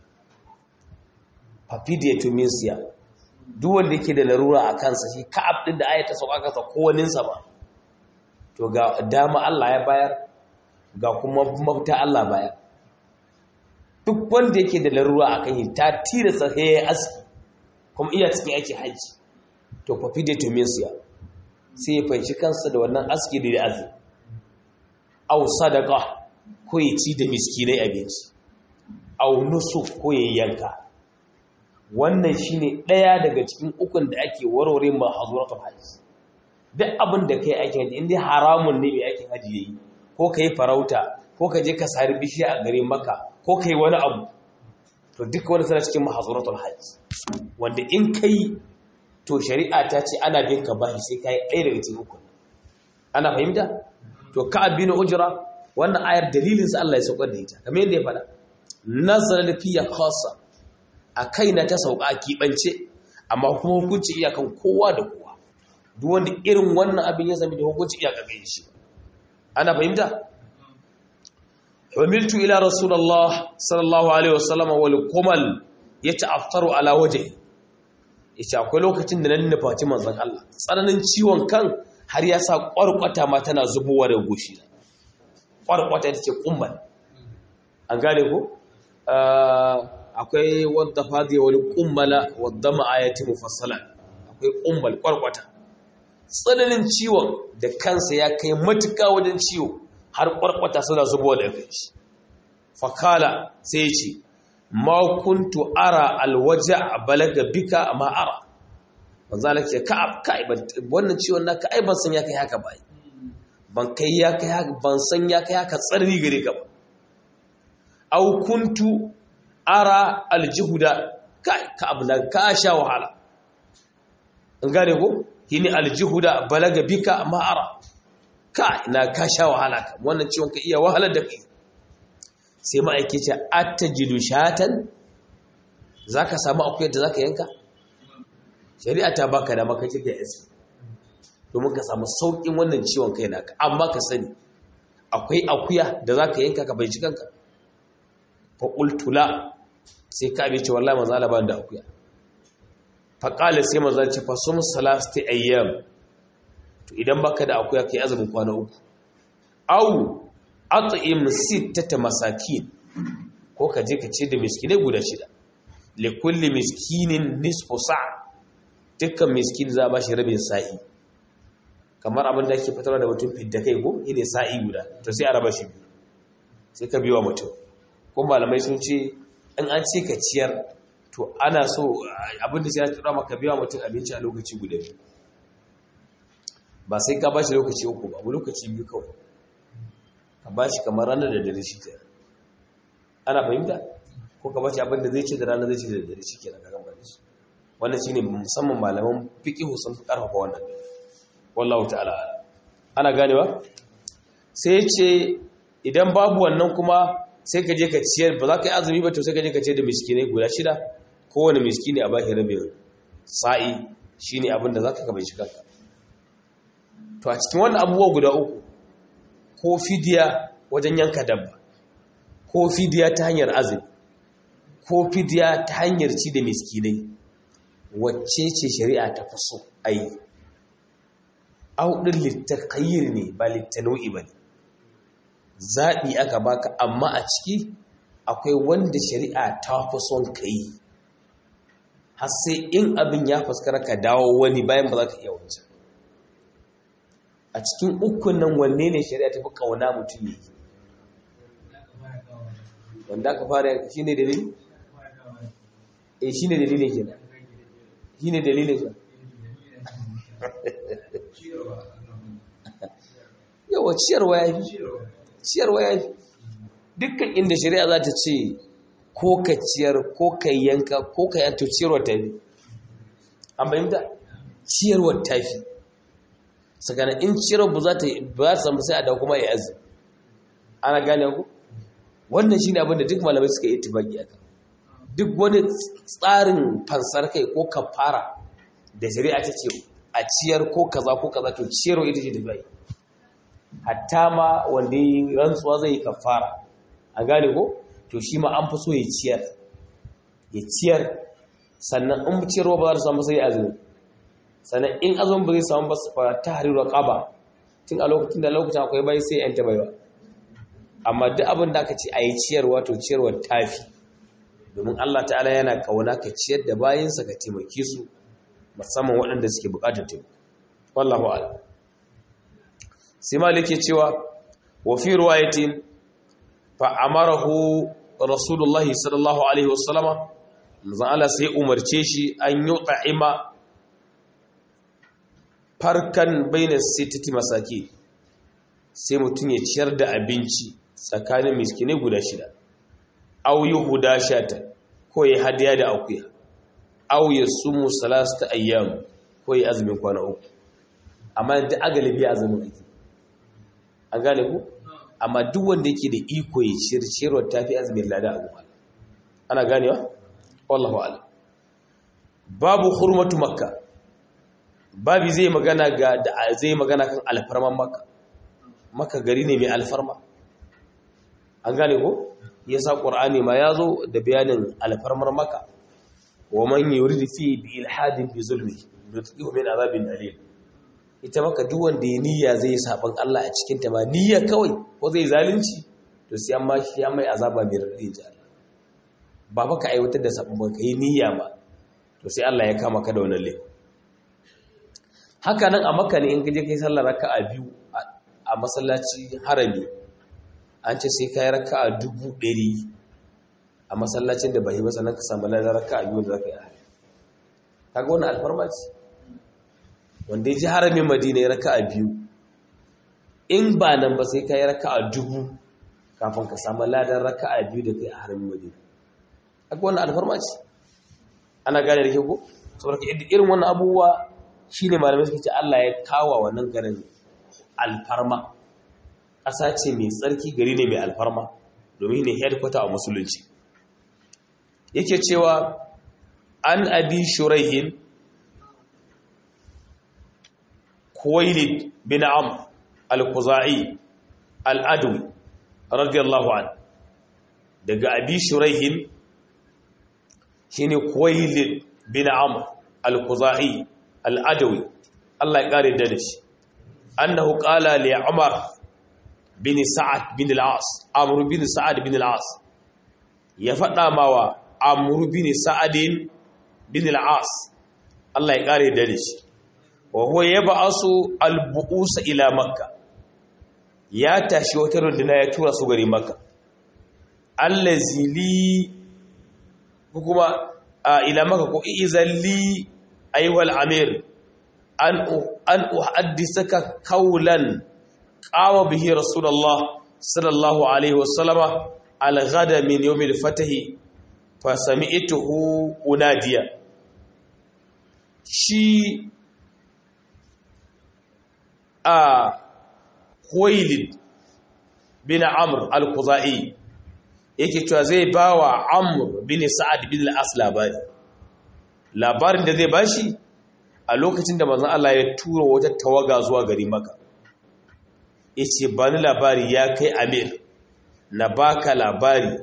fa fidiyatu min siyam duk wanda yake da larura a kansa shi ka'ab din da ayata sauka kansa ko waninsa ba to ga dama Allah ya bayar ga kuma mafita Allah bayar duk wanda yake da larura a kan yi ta tirasa sai ya aski kuma iya cikin aiki haji to fa fidiyatu min siyam sai ya fanci kansa da wannan aski da azumi aw sadaqa ko ya ci da miskinai abinci aw nusuk ko ya yanka wannan shine daya daga cikin ukun da ake warware mahzuratul hajj duk abin da kai aikin haji indai haramun ne mai aikin haji yayi ko kai farauta ko ka je ka sari bishiya a gare maka ko kai wani abu to duk wani sana cikin mahzuratul hajj wanda in kai to shari'a ta ce ana bin ka bashi sai kai ɗaya daga cikin ukun ana fahimta to Ka'ab bin Ujra wannan ayar dalilin sa Allah ya saukar da ita kamar yadda ya faɗa nazala fiya khassa a kaina ta sauka a kibance amma kuma hukunci iyakan kowa da kowa duk wanda irin wannan abin ya sami da hukunci iyakan kai shi ana fahimta humiltu ila rasulullah sallallahu alaihi wasallam wal kumal yata'affaru ala wajhi yace akwai lokacin da nan nufaci manzon Allah tsananin ciwon kan har ya sa ƙwarƙwata ma tana zubowa da goshi ƙwarƙwata ita ce ƙummal an gane ko akwai wadda fadi wani kummala wadda ma'ayati mufassala akwai kummal kwarkwata tsananin ciwon da kansa ya kai matuka wajen ciwo har kwarkwata suna zubowa da kai shi fakala sai ce ma kuntu ara alwaja balaga bika ma ara manzo Allah ce kai wannan ciwon naka ai ban san ya kai haka ba ban san ya kai haka tsarni gare ka ba au kuntu ara aljuhuda kai ka abla ka sha wahala an gane ko shine aljuhuda balaga bika ma ara kai na ka sha wahala ka wannan ciwon ka iya wahalar da kai sai ma'aikaci attajidu shatan zaka samu akuyar da zaka yanka shari'a ta baka da maka kike yasi domin ka samu saukin wannan ciwon kai naka amma ka sani akwai akuya da zaka yanka ka bai ci kanka fa qultu la sai ka bi ce wallahi manzo Allah ban da akuya fa qala sai manzo ce fa sum salasti ayyam to idan baka da akuya kai azumin kwana uku au at'im sittata masakin ko ka je ka ce da miskinai guda 6 li kulli miskinin nisfu sa' dukkan miskin za ba shi rabin sa'i kamar abin da ake fitarwa da mutum fidda kai ko ine sa'i guda to sai a raba shi sai ka biwa mutum ko malamai sun ce in an ce ka ciyar to ana so abin da sai ya tura maka biwa mutum abinci a lokaci guda biyu ba sai ka ba shi lokaci uku ba lokaci biyu kawai ka ba shi kamar ranar da dare shi kenan ana fahimta ko ka ba shi abin da zai ce da ranar zai ce da dare shi kenan ka gamba da shi wannan shine musamman malaman fiqh sun fi karfafa wannan wallahu ta'ala ana ganewa sai yace idan babu wannan kuma sai ka je ka ciyar ba za ka yi azumi ba to sai ka je ka ciyar da miskinai guda 6 kowane miskini a baki rabin sa'i shine abin da zaka ka bai shi kanka to a cikin wannan abubuwa guda uku ko fidiya wajen yanka dabba ko fidiya ta hanyar azumi ko fidiya ta hanyar ci da miskinai wacce ce shari'a ta fi so a yi auɗin littakayyar ne ba littano'i ba ne zaɓi aka baka amma a ciki akwai wanda shari'a ta fi son ka yi har sai in abin ya fuskara ka dawo wani bayan ba za ka iya wancan a cikin ukun nan wanne ne shari'a ta fi kauna mutum ne wanda aka fara shi ne dalili? shi ne dalilin kenan shi ne dalilin sa yawa ciyarwa ya fi dukkan inda shari'a za ta ce ko ka ciyar ko ka yanka ko ka yanto ciyarwa ta fi an bayyanta ciyarwa ta fi sakanan in ciyarwa ba za ta samu sai a da kuma ya azu ana gane ku wannan shi ne abinda duk malamai suka yi tibaki a kan duk wani tsarin fansar kai ko kafara da shari'a ta ce a ciyar ko kaza to ciyarwa ita ce da bai hatta ma wanda yi rantsuwa zai yi kafara a gane ko to shi ma an fi so ya ciyar sannan in ciyarwa ba za ta samu sai azumi sannan in azumin ba zai samu ba su fara ta harirar ƙaba tun a lokacin akwai bai sai yan tabaiwa amma duk abin da aka ce a yi ciyarwa to ciyarwa tafi domin Allah ta'ala yana kauna ka ciyar da bayinsa ka taimake su musamman waɗanda suke buƙatar taimako wallahu a'lam sai malik ya cewa wa fi riwayatin fa amarahu rasulullah sallallahu alaihi wasallama manzon Allah sai umarce shi an yut'ima farkan baina sittati masaki sai mutun ya ciyar da abinci tsakanin miskinai guda 6 aw yuhuda shata ko ya hadiya da akuya aw yasumu salasta ayyam ko ya azumin kwana 3 amma da agalibi azumin ake an gane ku amma duk wanda yake da iko ya ciyarwa tafi azumin lada a gaba ana ganewa wallahu a'lam babu hurmatu makka babu zai magana kan alfarman makka gari ne mai alfarma an gane ko yasa qur'ani ma yazo da bayanin alfarmar makka wa man yuridu fi bi ilhadin bi zulmi yutqihu min azabin alim ita maka duk wanda ya niyya zai saban Allah a cikin ta ba niyya kawai ko zai zalunci to to sai amma shi mai azaba mai radadi ji Allah ba fa ka aiwatar da sabon ba kai niyya ba to sai Allah ya kama ka da wannan laifin haka nan a Makka ne in kaje kai sallar raka'a biyu a masallaci harami an ce sai kai raka'a 100 a masallacin da bai ba sannan ka samu ladan raka'a biyu da zaka yi kaga wannan alfarma ce wanda ya ji haramin Madina ya raka'a biyu in ba nan ba sai kai raka'a 1000 kafin ka samu ladan raka'a biyu da kai a haramin Madina kaga wannan alfarma ce ana gane da ke ko saboda irin wannan abubuwa shine malamai suka ce Allah ya kawo wannan garin alfarma ƙasa ce mai tsarki gari ne mai alfarma domin ne headquarter a musulunci yake cewa an abi shuraihin Khuwailid bin Amr al-Khuzai al-Adwi radiyallahu anhu daga abi shuraihin shine Khuwailid bin Amr al-Khuzai al-Adawi Allah ya kare da shi annahu qala li Umar bin Sa'ad bin al-As Amr bin Sa'ad bin al-As ya fada mawa Amr bin Sa'ad bin al-As Allah ya kare da shi wa huwa yab'asu al-bu'us ila Makkah ya tashi wata runduna ya tura su gari Makkah allazi li kuma ila Makkah ko izalli ayyuhal amir an uhaddisaka qawlan qawa bihi rasulullah sallallahu alaihi wasallama al-ghada min yawm al-fath fa sami'tuhu unadiya shi Khuwailid bin Amr al-Khuzai yake cewa zai bawa Amr bin Sa'ad bin al-As labarin da zai bashi a lokacin da manzon Allah ya tura wata tawaga zuwa gari Makka yace bani labari ya kai Amir na baka labari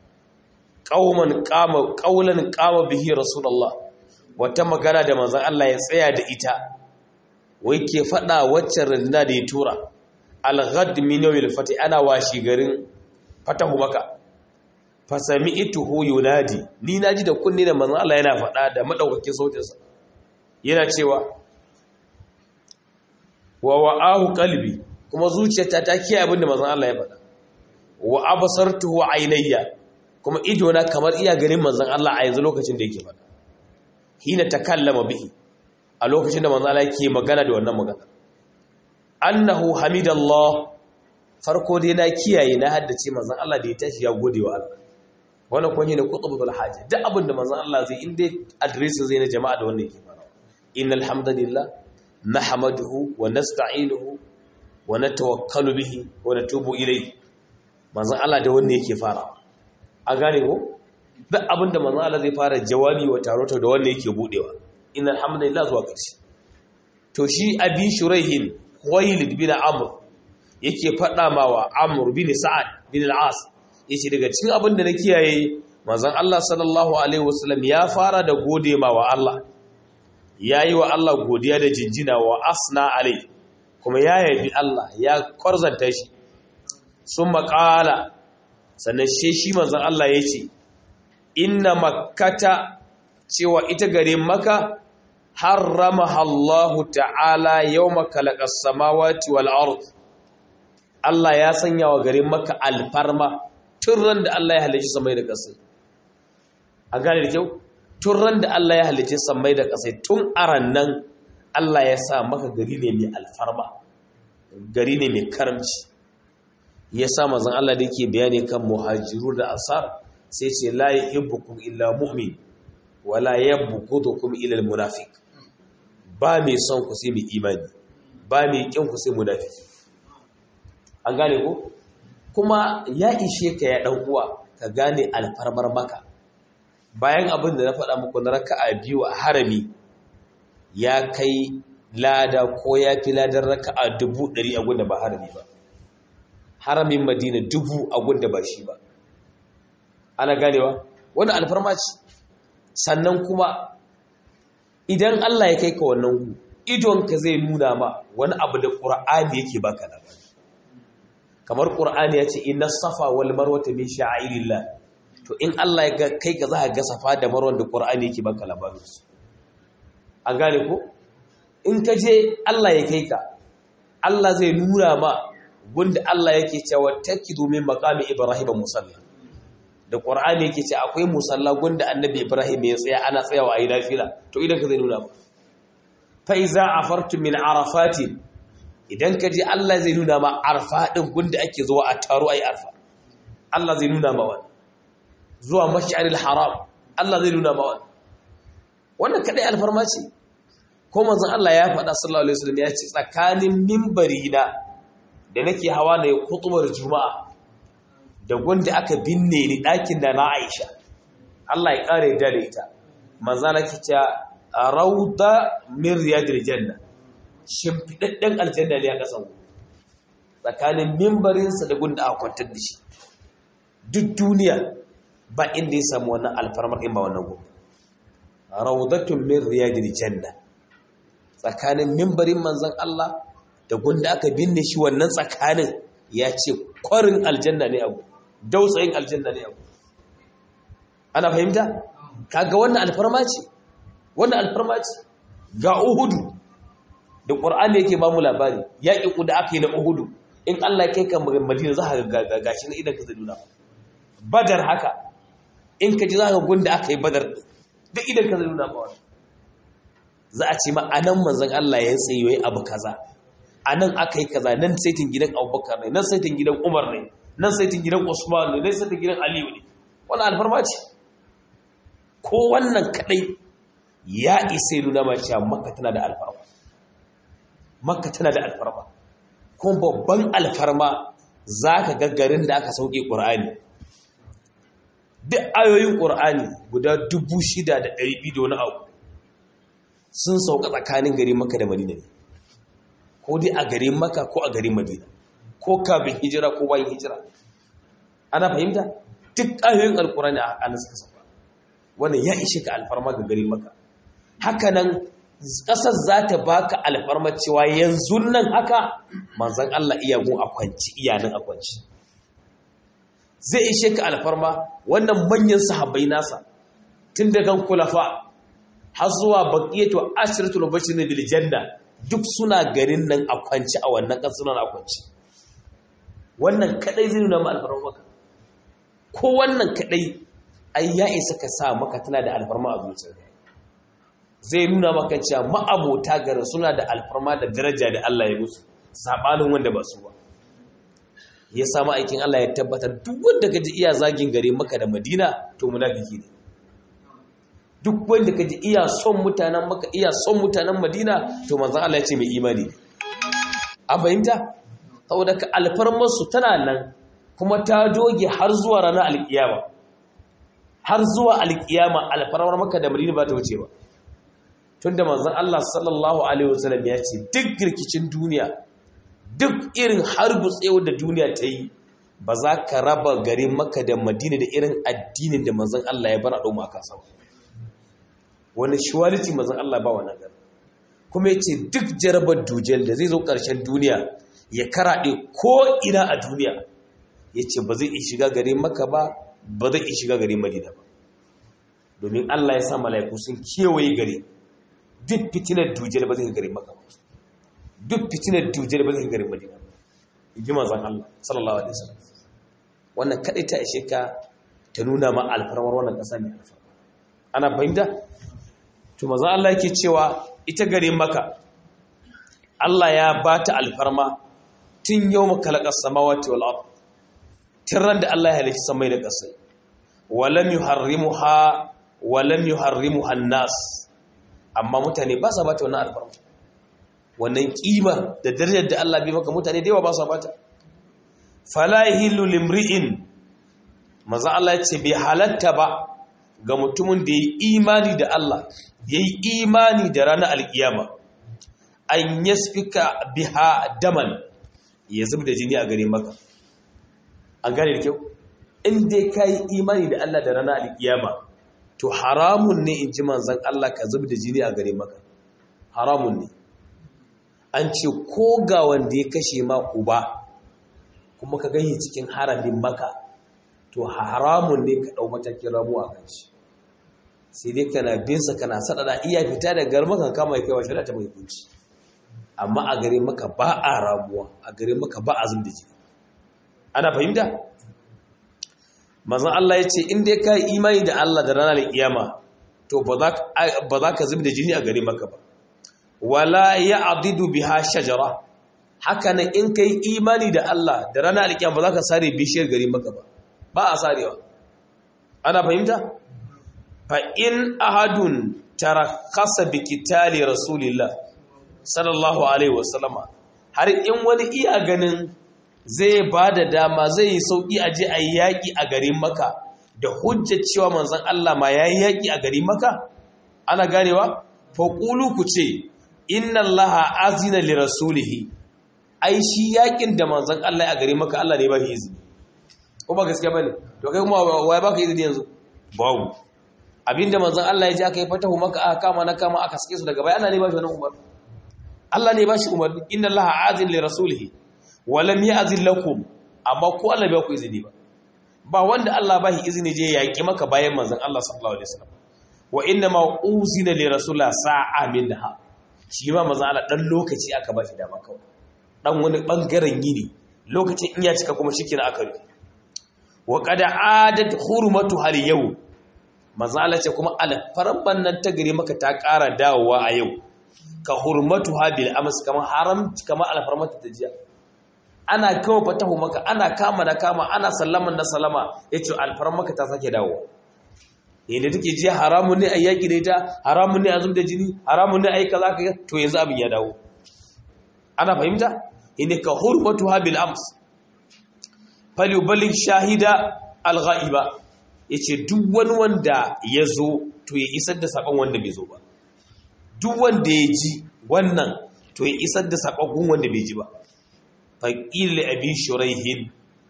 qaulan qama bihi rasulullah wata magana da manzon Allah ya tsaya da ita wai ke fada waccan runduna da ya tura al-ghad min yawmil fati ana washi garin fatahu Makka fasami'tuhu yunadi ni naji da kunni da manzon Allah yana faɗa da madaukakin sautinsa yana cewa wa wa'ahu qalbi kuma zuciyata ta kiyaye abin da manzon Allah ya faɗa wa absartuhu aynayya kuma ido na kamar iya ganin manzon Allah a yanzu lokacin da yake faɗa hina takallama bihi a lokacin da manzon Allah yake magana da wannan magana annahu hamidallah farko dai na kiyaye na haddace manzon Allah da ya tashi ya gode wa Allah wannan kun yi ne qutbul haja duk abin da manzon Allah zai inda address zai na jama'a da wannan yake fara innal hamdalillah nahmaduhu wa nasta'inuhu wa natawakkalu bihi wa natubu ilayhi manzon Allah da wannan yake fara a gane ko duk abin da manzon Allah zai fara jawabi wa taroto da wannan yake budewa innal hamdalillah zuwa ƙarshe to shi abi shuraihin Khuwailid bin Amr yake fada mawa Amr bin Sa'ad bin al-As yace daga cikin abin da na kiyaye manzon Allah sallallahu alaihi wasallam ya fara da gode wa Allah yayi wa Allah godiya da jinjina wa asna alai kuma ya yabi Allah ya kwarzanta shi summa qala sannan shi manzon Allah yace inna makkata cewa ita gare Makka harramaha Allah ta'ala yawma khalaqas samawati wal ard Allah ya sanya wa garin Makka alfarma tun ran da Allah ya halicci samai da ƙasai a gane da kyau tun ran da Allah ya halicci samai da ƙasai tun aran nan Allah ya sa maka gari ne mai alfarma gari ne mai karamci ya sa manzon Allah da yake bayani kan muhajiru da ansar sai ce la yuhibbukum illa mu'min wa la yabghudukum illa almunafiq ba mai son ku sai mai imani ba mai kin ku sai munafiki an gane ko kuma ya ishe ka ya dan uwa ka gane alfarmar Makka bayan abin da na faɗa muku na raka'a biyu a harami ya kai lada ko ya fi ladan raka'a 100 a gunda ba harami ba haramin Madina 1000 a gunda ba shi ba ana ganewa wannan alfarma ce sannan kuma idan Allah ya kai ka wannan idonka zai nuna ma wani abu da Qur'ani yake baka labari kamar qur'ani ya ce inna safa wal marwata min sha'airillah, to in Allah ya kai ka za ka ga safa da marwa da qur'ani yake baka labarin su. an gane ko in ka je Allah ya kai ka, Allah zai nuna ma gunda Allah yake cewa takidu min maqami ibrahim musalla, da qur'ani yake ce akwai musalla gunda annabi ibrahim ya tsaya ana tsayawa ayi nafila, to idan ka zai nuna ba fa iza afartum min arafatin, idan ka je Allah zai nuna ma arfa din gunda ake zuwa a taro ayi arfa, Allah zai nuna ma wannan. Zuwa mash'aril haram Allah zai nuna ma wannan kadai alfarma ce. Ko manzon Allah ya faɗa sallallahu alaihi wasallam ya ce tsakanin minbari na da nake hawa na kutubar juma'a da gunda aka binne ni ɗakin da na Aisha, Allah ya kare da ita, manzon Allah ke cewa rauda min riyadil janna, shimfidadden aljanna ne a kasan tsakanin mimbarinsa da gunda aka kwantar da shi. Duk duniya ba inda ya samu wannan alfarmar in ba wannan gobe. Raudatun min riyadil janna, tsakanin mimbarin manzon Allah da gunda aka binne shi, wannan tsakanin ya ce kwarin aljanna ne abu, dausayin aljanna ne abu. Ana fahimta? Kaga wannan alfarma ce, wannan alfarma ce. Ga Uhudu da Qur'ani yake ba mu labari, yaƙi da aka yi na Uhudu, in Allah ya kai ka Madina za ka ga gashi na idan ka zai nuna. Badar haka, in ka ji za ka gunda aka yi Badar duk idan ka zai nuna ba wani. Za a ce ma anan manzon Allah ya tsaye yayi abu kaza, anan aka yi kaza, nan saitin gidan Abubakar ne, nan saitin gidan Umar ne, nan saitin gidan Usman ne, nan saitin gidan Aliyu ne. Wannan alfarma ce. Ko wannan kadai ya isa nuna ma cewa Makka tana da alfarma. Makka tana da alfarma. Kuma babban alfarma zaka ga garin da aka sauke Qur'ani. Duk ayoyin Qur'ani guda 6,200 da wani abu sun sauka tsakanin garin Makka da Madina ne. Ko dai a garin Makka ko a garin Madina, ko kafin hijira ko bayan hijira. Ana fahimta? Duk ayoyin Al-Qur'ani a hannun suka sauka. Wannan ya ishe ka alfarma ga garin Makka. Haka nan ƙasar za ta baka alfarma cewa yanzu nan haka manzon Allah iyagun a kwanci, iyanin a kwanci. Zai ishe ka alfarma wannan manyan sahabbai nasa, tun daga kulafa har zuwa baqiyatu ashratul bashirin bil janna, duk suna garin nan a kwanci, a wannan ƙasar a kwanci. Wannan kadai zai nuna ma alfarma maka. Ko wannan kadai ai ya isa ka sa maka tana da alfarma a zuciyarka. Zai nuna maka cewa ma'abota garin suna da alfarma da daraja da Allah ya musu, sabanin wanda ba su ba. Ya samu aikin Allah ya tabbatar duk wanda ka ji iya zagin gare Makka da Madina to munafiki ne. Duk wanda ka ji iya son mutanen Makka, iya son mutanen Madina, to manzon Allah ya ce mai imani ne. An fahimta? Saboda ka alfarmar su tana nan kuma ta doge har zuwa ranar alkiyama. Har zuwa alkiyama alfarmar Makka da Madina ba ta wuce ba. Tunda manzon Allah sallallahu alaihi wasallam ya ce duk girkicin duniya, duk irin harbutsewar da duniya ta yi, ba za ka raba garin Makka da Madina da irin addinin da manzon Allah ya bar a ɗoma a kasa ba. Wani shuwaliti manzon Allah ba wannan gari. Kuma ya ce duk jarabar dujel da zai zo ƙarshen duniya ya karaɗe ko ina a duniya, ya ce ba zai iya shiga garin Makka ba, ba zai iya shiga garin Madina ba. Domin Allah ya sa mala'iku sun kewaye gari. Duk fitinar dujel ba zai ga garin Makka ba. Duk fitinar dujel ba zai ga garin Madina ba. Inji manzon Allah sallallahu alaihi wasallam. Wannan kadai ta ishe ka ta nuna ma alfarmar wannan ƙasa ne alfarma. Ana fahimta? To manzon Allah yake cewa ita garin Makka Allah ya ba ta alfarma tun yawma khalaqas samawati wal ard. Tirran da Allah ya halicci samai da ƙasa. Walam yuharrimuha an-nas. Amma mutane ba sa bata wannan alfarma. Wannan kima da darajar da Allah bai maka, mutane da yawa ba sa bata. Fala yahillu limri'in, manzo Allah ya ce bai halatta ba ga mutumin da yayi imani da Allah, yayi imani da ranar alkiyama, an yasfika biha daman, ya zubda jini a gare maka. An gane da kyau? In dai kai imani da Allah da ranar alkiyama, to haramun ne in ji manzan Allah ka zub da jini a gare maka. Haramun ne. An ce ko ga wanda ya kashe ma uba kuma ka gani cikin haramin Makka to haramun ne ka dau matakin ramuwa kan shi sai dai kana bin sa kana sadada iya fita da garma kan kama kai wa shari'a ta mai hukunci amma a gare Makka ba a ramuwa a gare Makka ba a zubda jini ana fahimta manzon Allah ya ce in dai ka imani da Allah da ranar kiyama to ba za ka zubda jini a gare Makka ba wala ya'didu biha shajara haka nan in kai imani da Allah da ranar alkiyama ba za ka sare bishiyar gari Makka ba a sarewa ana fahimta fa in ahadun tarakhasa bi qitali rasulillah sallallahu alaihi wasallama har in wani iya ganin zai bada dama zai yi sauki aje ayi yaki a garin Makka da hujjar cewa manzon Allah ma yayi yaki a garin Makka ana ganewa fa qulu ku ce inna allaha azina li rasulihi ai shi yakin da manzon Allah a garin Makka Allah ne ba shi izini ko ba gaskiya bane to kai kuma wai baka izini yanzu babu abinda manzon Allah ya ji aka yi fatahu Makka aka kama aka sake su daga baya Allah ne ba shi wannan umar Allah ne ba shi umar inna allaha azin li rasulihi wa lam ya'zin lakum amma ko Allah bai ku izini ba wanda Allah ba shi izini je yaki Makka bayan manzon Allah sallallahu alaihi wasallam wa inna ma uzina li rasulillah sa'a minha shi ma manzon Allah dan lokaci aka ba shi dama kawai dan wani bangaren yini lokacin in ya cika kuma shikenan aka rufe wa qad adat hurmatu hal yau manzon ce kuma alfarban nan ta gare Makka ta ƙara dawowa a yau ka hurmatu habil ams kamar haram kamar alfarmata ta jiya ana kawo fatahu Makka ana kama ana sallaman na salama yace alfarman Makka ta sake dawowa yadda take jiya haramun ne ayi yaki da ita haramun ne azum da jini haramun ne ayi kaza kaza to yanzu abin ya dawo ana fahimta inda ka hurmatu habil ams falyuballigh shahida al-ghaiba yace duk wani wanda yazo to ya isar da sakon wanda bai zo ba duk wanda ya ji wannan to ya isar da sakon wanda bai ji ba faqil abi shuraihin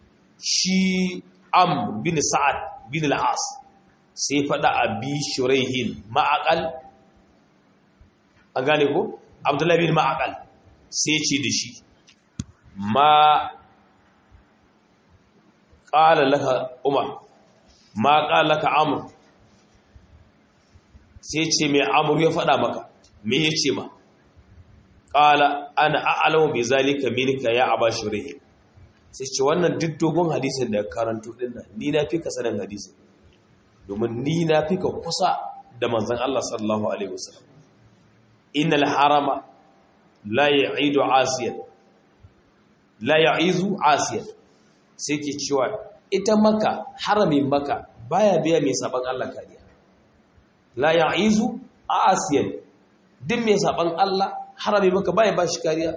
shi am bin sa'ad bin al-as sai fada abi shuraihin ma'aqal an gane ko abdullahi bin ma'aqal sai ce da shi ma qala laka umar ma qala laka amr sai ce mai amr ya fada maka me yace ma qala ana a'lamu bi zalika minka ya abashirih sai ce wannan duk dogon hadisin da karanto din nan ni na fi ka sanin hadisin domin ni na fi ka kusa da manzon Allah sallallahu alaihi wasallam innal harama la ya'idu asiyan la ya'izu asiyan sai ke cewa ita Makka haramin Makka baya biya mai saban Allah kariya la ya'izu asiyan din mai saban Allah haramin Makka baya ba shi kariya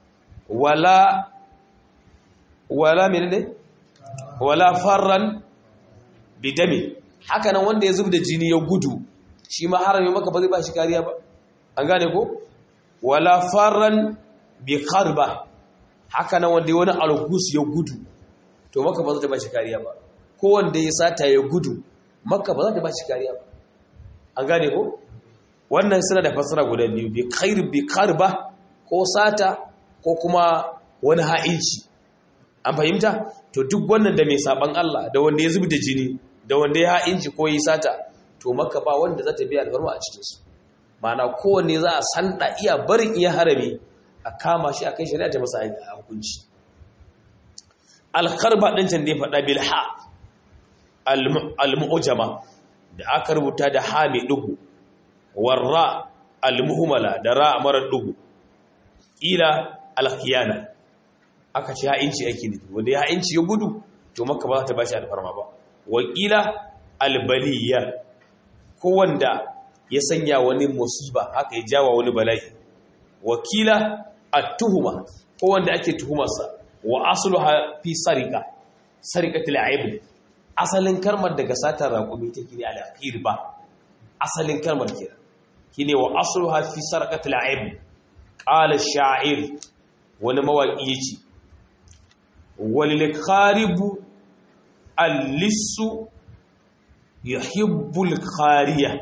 wala menene wala farran bidami haka nan wanda ya zubda jini ya gudu shi ma haramin Makka ba zai ba shi kariya ba an gane ko wala farran bi kharba haka nan wanda wani algus ya gudu to Makka ba za ta ba shi kariya ba ko wanda ya sata ya gudu Makka ba za ta ba shi kariya ba an gane ko wannan suna da fasara guda biyu bi kharba ko sata ko kuma wani ha'inci an fahimta to duk wannan da mai saban Allah da wanda ya zubda jini da wanda ya ha'inci ko yi sata to Makka ba wanda za ta biya alfarma a cikin su ma'ana kowanne za a sanda iya barin iya harami a kama shi a kai shari'a ta masa hukunci al-kharba din can da ya faɗa bil ha al-mu'jama da aka rubuta da ha mai dugu warra al-muhmala da ra mara dugu ila al-khiyana aka ce ha'inci ake ne wanda ya ha'inci ya gudu to Makka ba za ta bashi alfarma ba wakila al-baliya ko wanda ya sanya wani musiba haka ya jawa wani bala'i wakila at-tuhuma ko wanda ake tuhumarsa wa asluha fi sarikatul aib asalin kalmar daga satar raƙumi take ne al-akhir ba asalin kalmar kira kine wa asluha fi sarikatul aib qala ash-sha'ir wani mawaki yace walil kharibu al-lissu yuhibbul khariya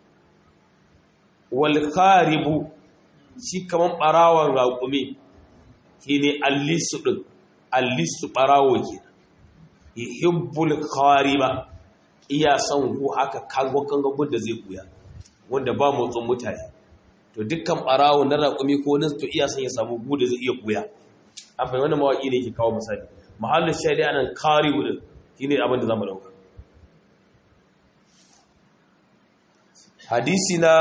wal kharibu shi kaman barawan raƙumi shine al-lissu din allisu barawo ke yuhibbul qariba iya son ku haka kango da zai kuya wanda ba motsin mutane to dukkan barawo na raƙumi ko nan to iya son ya samu gu da zai iya kuya an fahimta wannan mawaki ne yake kawo misali mahallin shaidi anan qaribu din shine abin da zamu dauka hadisi na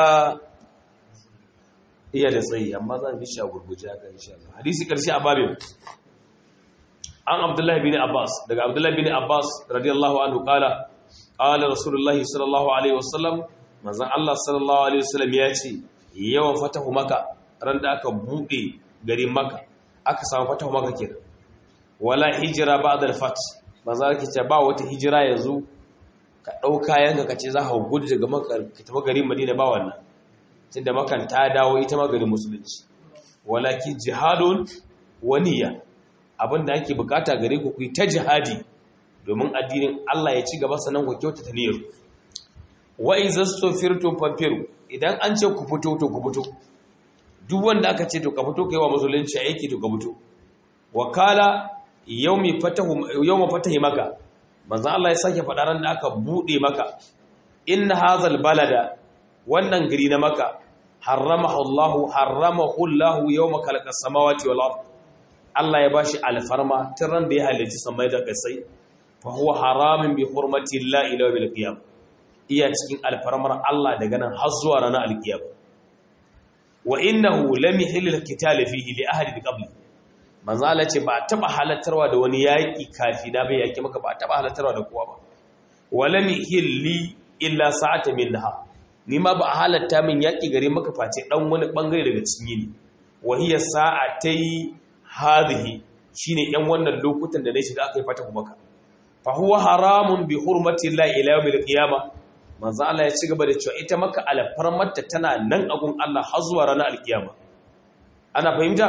iya da tsayi amma zan bi shi a gurguje haka insha Allah hadisi karshe a babin an Abdullah bin Abbas daga Abdullah bin Abbas radiyallahu anhu qala qala Rasulullah sallallahu alaihi wasallam manzon Allah sallallahu alaihi wasallam ya ce yawan fatahu Makka ran da aka bude garin Makka aka samu fatahu Makka kenan wala hijra ba'da al-fath manzon Allah ce ba wata hijira yanzu ka dauka yanka kace za ka gudu daga Makka ka tafi garin Madina ba wannan tunda Makka ta dawo ita ma garin musulunci walakin jihadun waniya abinda ake bukata gare ku yi ta jihadi domin addinin Allah ya ci gaba sanan ku kyautata niyyar wa izastufirtum fanfiru idan an ce ku fito to ku fito duk wanda aka ce to ka fito kai wa musulunci aiki to ka fito wakala yawma fatahi maka manzo Allah ya sake faɗa ran da aka bude maka inna hazal balada wannan gari na maka haramahu Allah yawma khalaqa samawati wal ard Allah ya bashi alfarma tun ran da ya halicci samai da kasai fa huwa haramun bi hurmati Allah ila bil qiyam iya cikin alfarmar Allah daga nan har zuwa ranar alqiyam wa innahu lam yahil alqital fihi li ahli qabli manzo Allah ce ba taba halattarwa da wani yaki kafi da bai yaki maka ba taba halattarwa da kowa ba wa lam yahilli illa sa'ata minha ni ma ba halatta min yaki gare maka face dan wani bangare daga cikin yini wa hiya sa'atai hadhihi shine yan wannan lokutan da ne shiga aka yi fata kuma ka fa huwa haramun bi hurmati llahi ila yawmil qiyamah manzo Allah ya ci gaba da cewa ita maka alfarmarta tana nan agun Allah har zuwa ranar alkiyama ana fahimta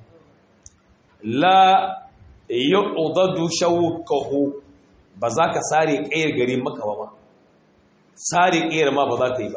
la yu'dadu shawqahu ba za ka sare kayar gari maka ba sare kayar ma ba za ka yi ba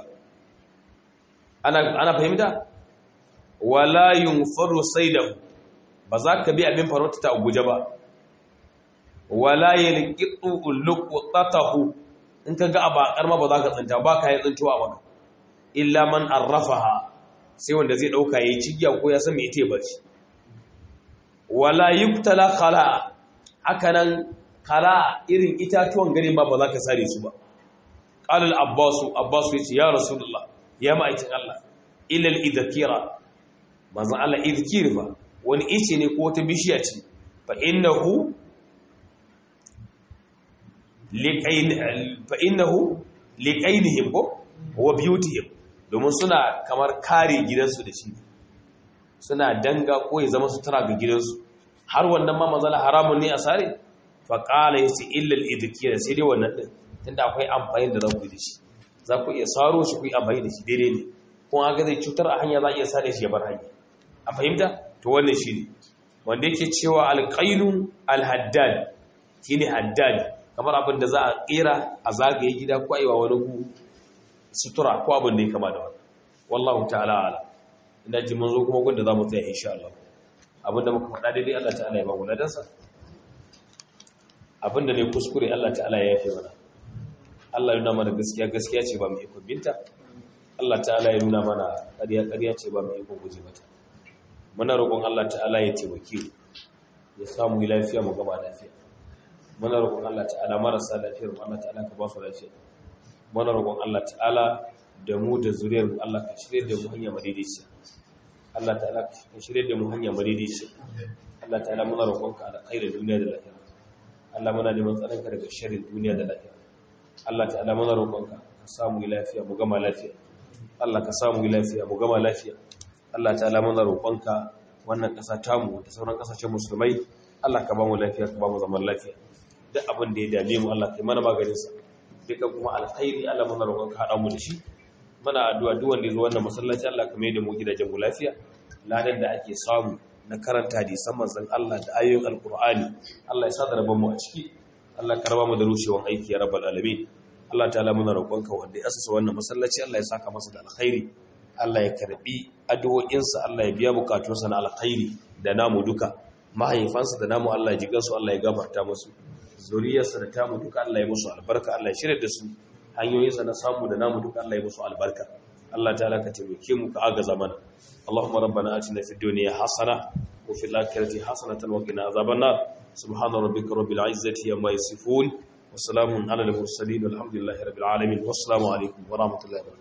ana fahimta wala yunfaru saydahu ba za ka bi abin farauta ta guje ba wala yalqitu luqtatahu in ka ga abakar ma ba za ka tsinta ba ka yi tsintuwa ba illa man arrafaha sai wanda zai dauka yayi cigiya ko ya san me ita ba shi wala yuqtala khala hakanan khala irin itatuwan gari ma ba za ka sare su ba qala al-abbas yace ya rasulullah ya ma'aikin Allah illa al-idhkira manzo Allah idhkir ba wani ice ne ko wata bishiya ce fa innahu liqainihim wa biyutihim domin suna kamar kare gidansu da shi suna danga ko ya zama sutura ga gidansu har wannan ma mazala haramun ne a sare fa qala yasi illa al-idkira sai dai wannan din tunda akwai amfani da za ku yi da shi za ku iya saro shi ku yi amfani da shi daidai ne kuma ga zai cutar a hanya za iya sare shi ya bar hanya a fahimta to wannan shine wanda yake cewa al-qainu al-haddad shine haddad kamar abin da za a kera a zagaye gida ko aiwa wani gu sutura ko abin da ya kama da wannan wallahu ta'ala ala ina ji mun zo kuma gunda za mu tsaya insha Allah abinda muka faɗa daidai Allah ta'ala ya ba mu ladansa abinda ne kuskure Allah ta'ala ya yafe mana Allah ya nuna mana gaskiya gaskiya ce ba mu iko binta Allah ta'ala ya nuna mana ƙarya ƙarya ce ba mu iko guje mata muna roƙon Allah ta'ala ya taimake mu ya samu lafiya mu gaba lafiya muna roƙon Allah ta'ala marasa lafiyar mu Allah ta'ala ka ba su lafiya muna roƙon Allah ta'ala da mu da zuriyar mu Allah ka shirye da mu hanya madaidaiciya Allah ta'ala ka shirye da mu hanya madaidaiciya Allah ta'ala muna roƙon ka alkhairin duniya da lafiya Allah muna neman tsaron ka daga sharrin duniya da lafiya Allah ta'ala muna roƙon ka samu lafiya mu gama lafiya Allah ka samu lafiya mu gama lafiya Allah ta'ala muna roƙon ka wannan ƙasa tamu da sauran ƙasashen musulmai Allah ka ba mu lafiya ka ba mu zaman lafiya duk abin da ya dame mu Allah ka yi mana maganin sa duka kuma alkhairi Allah muna roƙon ka haɗa mu da shi muna addu'a duk wanda ya zo wannan masallaci Allah ka mai da mu gidajen mu lafiya ladan da ake samu na karanta hadisan manzon Allah da ayoyin alqur'ani Allah ya sa da rabon mu a ciki Allah ka raba mu da rushewan aiki ya rabbal alamin Allah ta'ala muna roƙon ka wanda ya asasa wannan masallaci Allah ya saka masa da alkhairi Allah ya karbi addu'o'insa Allah ya biya bukatunsa na alkhairi da namu duka mahaifansa da namu Allah ya ji gansu, Allah ya gafarta musu, zuriyarsa da tamu duka Allah ya musu albarka, Allah ya shirya da su, hanyoyinsa na samu da namu duka Allah ya musu albarka. Allah ta'ala ka taimake mu ka agaza mana. Allahumma rabbana atina fid dunya hasana wa fil akhirati hasanatan wa qina azaban nar. Subhana rabbika rabbil izzati amma yasifun wa salamun alal mursalin walhamdulillahi rabbil alamin. Wassalamu alaikum wa rahmatullahi wa barakatuh.